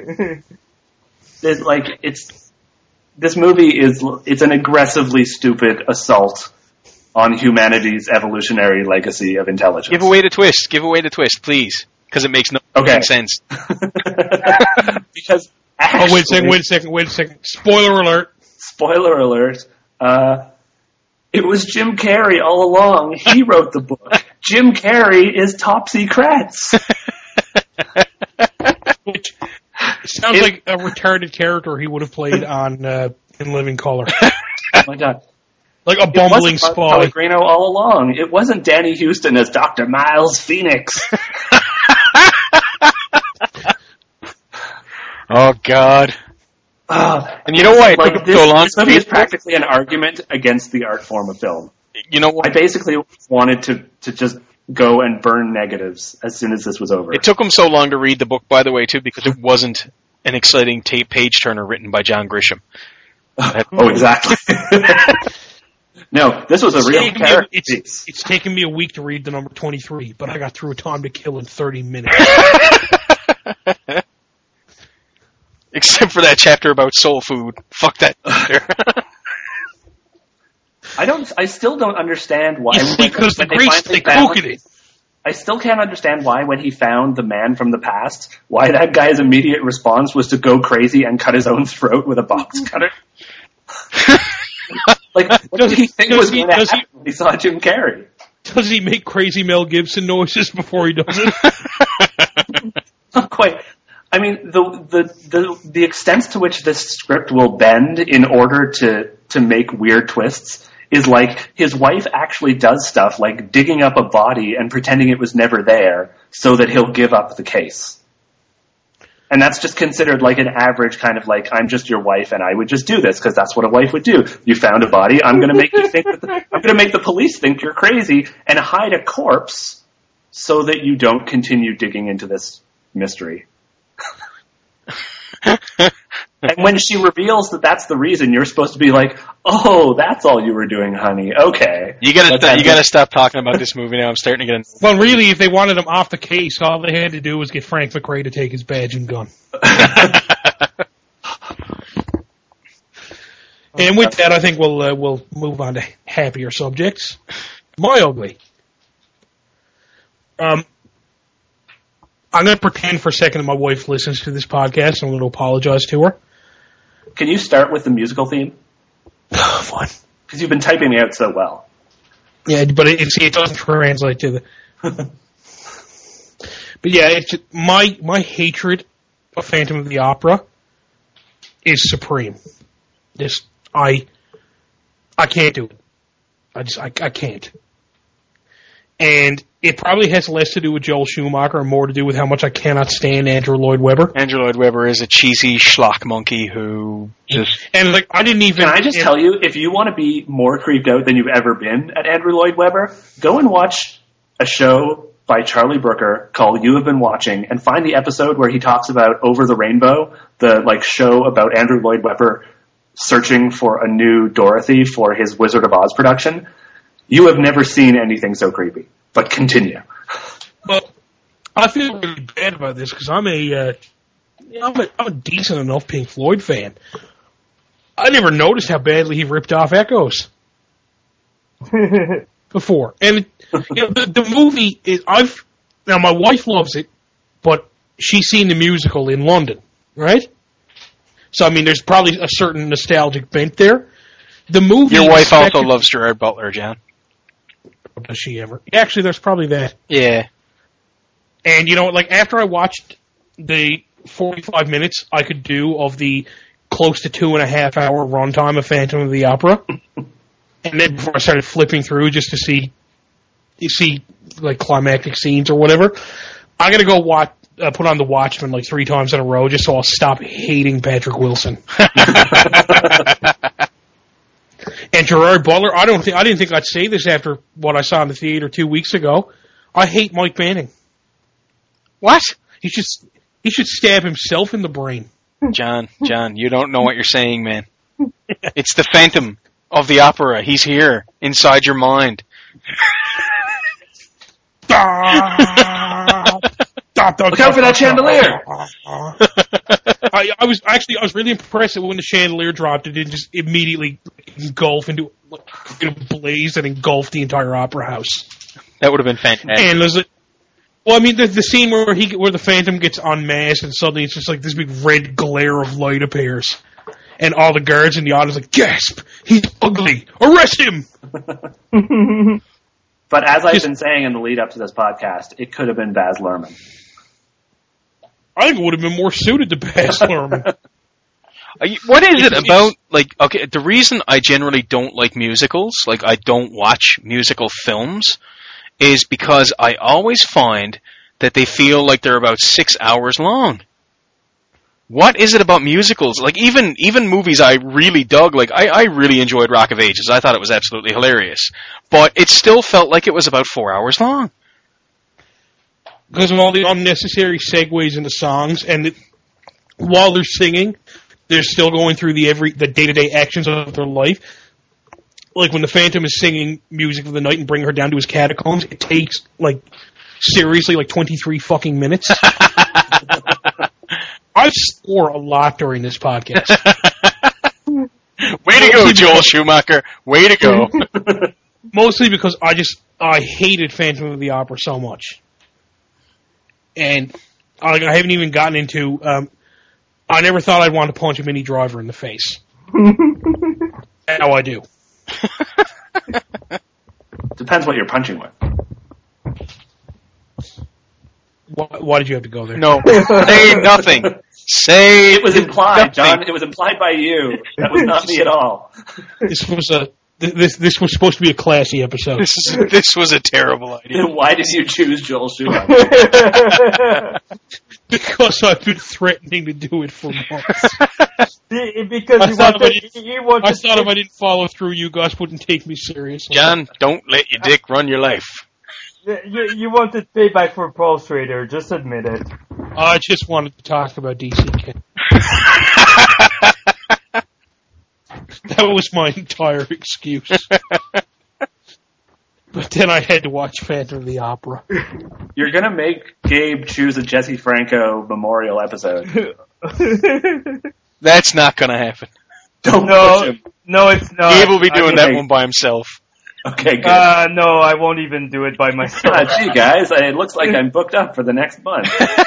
It's like it's this movie is it's an aggressively stupid assault on humanity's evolutionary legacy of intelligence.
Give away the twist. Give away the twist, please, because it makes no
Okay.
sense.
Because
Oh,
actually,
wait a second. Wait a second. Wait a second. Spoiler alert.
spoiler alert, uh, it was Jim Carrey all along. He wrote the book. Jim Carrey is Topsy Kratz.
Which sounds
It-
like a retarded character he would have played on uh, In Living Color,
Oh my god.
like a
It
bumbling
wasn't Bud
spy.
Pellegrino all along. It wasn't Danny Houston as Doctor Miles Phoenix.
Oh, God.
Uh,
And you know why it
like
took
this,
so long
this
to
movie is
read?
practically an argument against the art form of film.
You know
I
what?
basically wanted to, to just go and burn negatives as soon as this was over.
It took him so long to read the book, by the way, too, because it wasn't an exciting tape page turner written by John Grisham.
Oh, exactly. No, this was a
It's
real
taken, me,
character
it's,
piece.
it's taken me a week to read the number twenty-three, but I got through a Time to Kill in thirty minutes.
Except for that chapter about soul food. Fuck that.
I don't. I still don't understand why.
It's
when-
because the
when they
grease
finally
they
found-
cook in it.
I still can't understand why, when he found the man from the past, why that guy's immediate response was to go crazy and cut his own throat with a box cutter. Like, what
Does
did he
he-
think
does
was
he-
going to
does he-
happen when he saw Jim Carrey?
Does he make crazy Mel Gibson noises before he does it?
Not quite. I mean, the, the the the extent to which this script will bend in order to to make weird twists is like his wife actually does stuff like digging up a body and pretending it was never there so that he'll give up the case. And that's just considered like an average kind of like, I'm just your wife and I would just do this because that's what a wife would do. You found a body, I'm going to make you think that the, I'm going to make the police think you're crazy and hide a corpse so that you don't continue digging into this mystery. And when she reveals that that's the reason, you're supposed to be like, "Oh, that's all you were doing, honey. Okay."
You gotta,
Let's
st-
have
you gotta
this-
stop talking about this movie now. I'm starting to get.
Well, really, if they wanted him off the case, all they had to do was get Frank McRae to take his badge and gun. And with that, I think we'll uh, we'll move on to happier subjects. My Ugly. Um, I'm going to pretend for a second that my wife listens to this podcast, and I'm going to apologize to her.
Can you start with the musical theme?
Fine.
Because you've been typing it out so well.
Yeah, but it, it, see, it doesn't translate to the. But yeah, it's just, my my hatred of Phantom of the Opera is supreme. Just I I can't do it. I just I, I can't. And it probably has less to do with Joel Schumacher and more to do with how much I cannot stand Andrew Lloyd Webber.
Andrew Lloyd Webber is a cheesy schlock monkey who just.
And like I didn't even.
Can I just
and,
tell you, if you want to be more creeped out than you've ever been at Andrew Lloyd Webber, go and watch a show by Charlie Brooker called You Have Been Watching and find the episode where he talks about Over the Rainbow, the like show about Andrew Lloyd Webber searching for a new Dorothy for his Wizard of Oz production. You have never seen anything so creepy. But continue.
Well, I feel really bad about this because I'm a, uh, I'm a I'm a decent enough Pink Floyd fan. I never noticed how badly he ripped off Echoes. before, and it, you know, the, the movie is. I've now my wife loves it, but she's seen the musical in London, right? So I mean, there's probably a certain nostalgic bent there. The movie.
Your wife also loves Gerard Butler, John.
Does she ever? Actually, there's probably that.
Yeah.
And you know, like after I watched the forty-five minutes I could do of the close to two and a half hour runtime of Phantom of the Opera, and then before I started flipping through just to see, you see like climactic scenes or whatever, I'm gonna go watch, uh, put on The Watchmen like three times in a row just so I'll stop hating Patrick Wilson. And Gerard Butler, I don't think I didn't think I'd say this after what I saw in the theater two weeks ago. I hate Mike Manning.
What?
He should he should stab himself in the brain.
John, John, you don't know what you're saying, man. It's the Phantom of the Opera. He's here, inside your mind.
Look out for that chandelier!
I, I was actually I was really impressed that when the chandelier dropped, it didn't just immediately engulf into like, in a blaze and engulf the entire opera house.
That would have been fantastic.
And there's a, well, I mean, the, the scene where he where the Phantom gets unmasked and suddenly it's just like this big red glare of light appears, and all the guards in the audience are like, gasp! He's ugly! Arrest him!
But as I've
Just-
been saying in the lead up to this podcast, it could have been Baz Luhrmann.
I think it would have been more suited to Baz Luhrmann.
Are you- What is it about, like, okay, the reason I generally don't like musicals, like I don't watch musical films, is because I always find that they feel like they're about six hours long. What is it about musicals? Like, even even movies I really dug, like, I, I really enjoyed Rock of Ages. I thought it was absolutely hilarious. But it still felt like it was about four hours long.
Because of all the unnecessary segues into songs, and it, while they're singing, they're still going through the every the day-to-day actions of their life. Like when the Phantom is singing Music of the Night and bring her down to his catacombs, it takes, like, seriously, like twenty-three fucking minutes. I swore a lot during this podcast.
Way to go, Joel Schumacher. Way to go.
Mostly because I just, I hated Phantom of the Opera so much. And I, I haven't even gotten into, um, I never thought I'd want to punch a Minnie Driver in the face. Now I do.
Depends what you're punching with.
Why, why did you have to go there?
No. Say nothing. Say
It was implied,
nothing.
John. It was implied by you. That was not me at all.
This was a, this, this was supposed to be a classy episode.
This, is, this was a terrible idea.
Then why did you choose Joel Schumacher?
Because I've been threatening to do it for months.
Because
I
you
thought
wanted,
if I
you wanted
I thought if I didn't follow through, you guys wouldn't take me seriously.
John, don't let your dick run your life.
you, you wanted payback for Paul Schrader, just admit it.
I just wanted to talk about D C K. That was my entire excuse. But then I had to watch Phantom of the Opera.
You're gonna make Gabe choose a Jesse Franco memorial episode.
That's not going to happen.
Don't
No,
push him.
no, it's not.
Gabe will be doing that
okay.
one by himself.
Okay, good.
Uh, no, I won't even do it by myself.
Ah, gee, guys, it looks like I'm booked up for the next month.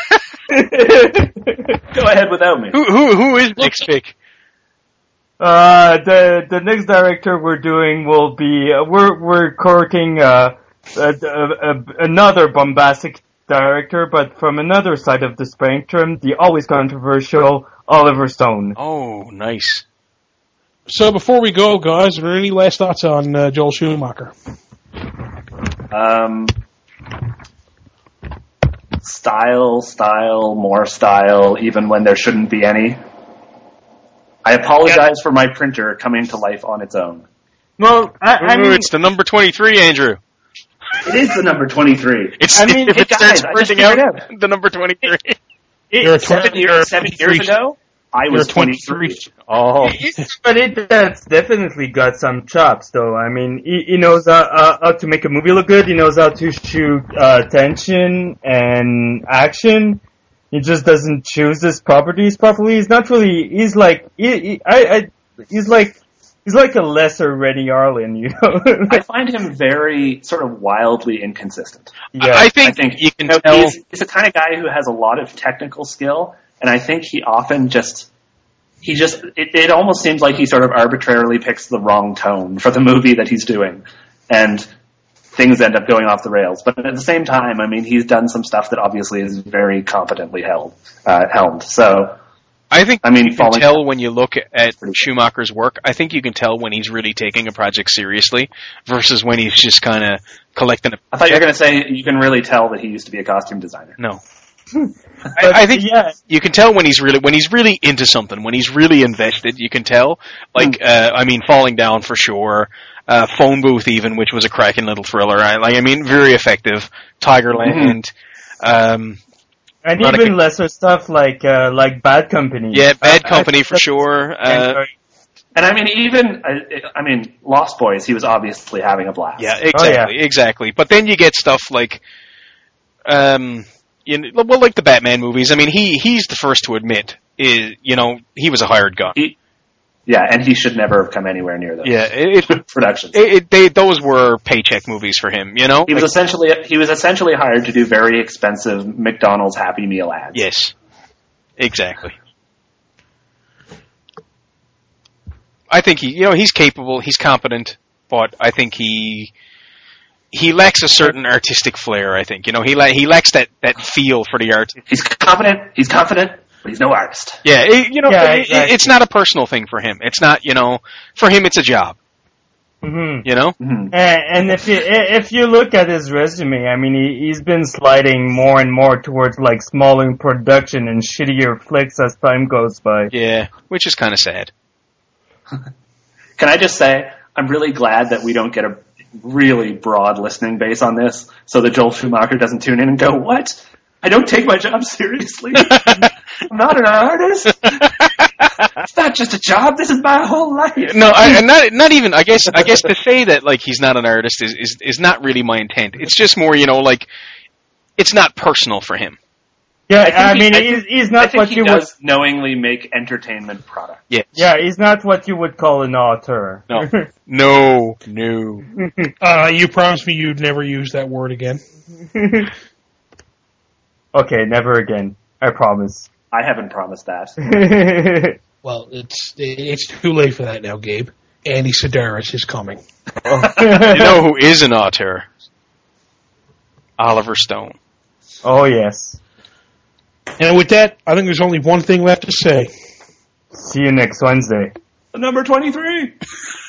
Go ahead without me.
Who who who is next pick?
Uh, the the next director we're doing will be uh, we're we're courting uh, a, a, a, another bombastic director, but from another side of the spectrum, the always controversial Oliver Stone.
Oh, nice.
So before we go, guys, are there any last thoughts on uh, Joel Schumacher?
Um, style, style, more style, even when there shouldn't be any. I apologize for my printer coming to life on its own.
Well, I, I
Ooh,
mean,
it's the number twenty-three, Andrew.
It is the number twenty-three.
It's,
I mean,
if
hey,
it starts
guys, I just
printing
figured
out,
out.
the number twenty-three.
You're a
Seven,
twenty-
years, seven years
twenty-three.
ago, I
You're
was
twenty-three.
twenty-three.
Oh.
but it that's definitely got some chops, though. I mean, he, he knows uh, uh, how to make a movie look good. He knows how to shoot uh, tension and action. He just doesn't choose his properties properly. He's not really. He's like. He, he, I, I. He's like He's like a lesser Rennie Arlen, you know.
I find him very sort of wildly inconsistent.
Yeah.
I think,
I think
you can
you know,
tell.
he's, he's the kind of guy who has a lot of technical skill, and I think he often just he just it, it almost seems like he sort of arbitrarily picks the wrong tone for the movie that he's doing, and things end up going off the rails. But at the same time, I mean, he's done some stuff that obviously is very competently held uh, helmed. So.
I think
I mean,
you can
falling-
tell when you look at Schumacher's work. I think you can tell when he's really taking a project seriously versus when he's just kind of collecting a...
I thought you were going to say you can really tell that he used to be a costume designer.
No. I, I think
yeah.
you can tell when he's really when he's really into something, when he's really invested. You can tell. Like, uh, I mean, Falling Down for sure. Uh, Phone Booth even, which was a cracking little thriller. I, like, I mean, very effective. Tigerland. Mm-hmm. Um,
And even lesser stuff like uh, like Bad Company.
Yeah, Bad
uh,
Company
I,
for sure. Uh,
and I mean, even I, I mean, Lost Boys. He was obviously having a blast.
Yeah, exactly, oh, yeah. exactly. But then you get stuff like, um, you know, well, like the Batman movies. I mean, he he's the first to admit, is you know, he was a hired gun.
He, yeah, and he should never have come anywhere near those.
Yeah, it, it,
productions.
It, it, they those were paycheck movies for him. You know,
he was
like,
essentially he was essentially hired to do very expensive McDonald's Happy Meal ads.
Yes, exactly. I think he, you know, he's capable, he's competent, but I think he he lacks a certain artistic flair. I think you know he la- he lacks that, that feel for the art.
He's confident. He's confident. But he's no artist.
Yeah, it, you know,
yeah,
it,
exactly.
it's not a personal thing for him. It's not, you know, for him it's a job.
Mm-hmm.
You know?
Mm-hmm.
And, and if you if you look at his resume, I mean, he, he's been sliding more and more towards like smaller production and shittier flicks as time goes by.
Yeah, which is kind of sad.
Can I just say, I'm really glad that we don't get a really broad listening base on this, so that Joel Schumacher doesn't tune in and go, "What? I don't take my job seriously. I'm not an artist. It's not just a job. This is my whole life."
No, I, and not not even. I guess I guess to say that like he's not an artist is, is is not really my intent. It's just more, you know, like it's not personal for him.
Yeah,
I,
I, mean,
he, I
he's,
think,
he's not
I think
what
he
you
does
would.
knowingly make entertainment product.
Yeah,
Yeah, he's not what you would call an author.
No, no, no.
Uh, you promised me you'd never use that word again.
Okay, never again. I promise.
I haven't promised that.
Well, it's it's too late for that now, Gabe. Andy Sedaris is coming.
You know who is an auteur? Oliver Stone.
Oh yes.
And with that, I think there's only one thing left to say.
See you next Wednesday.
Number twenty-three.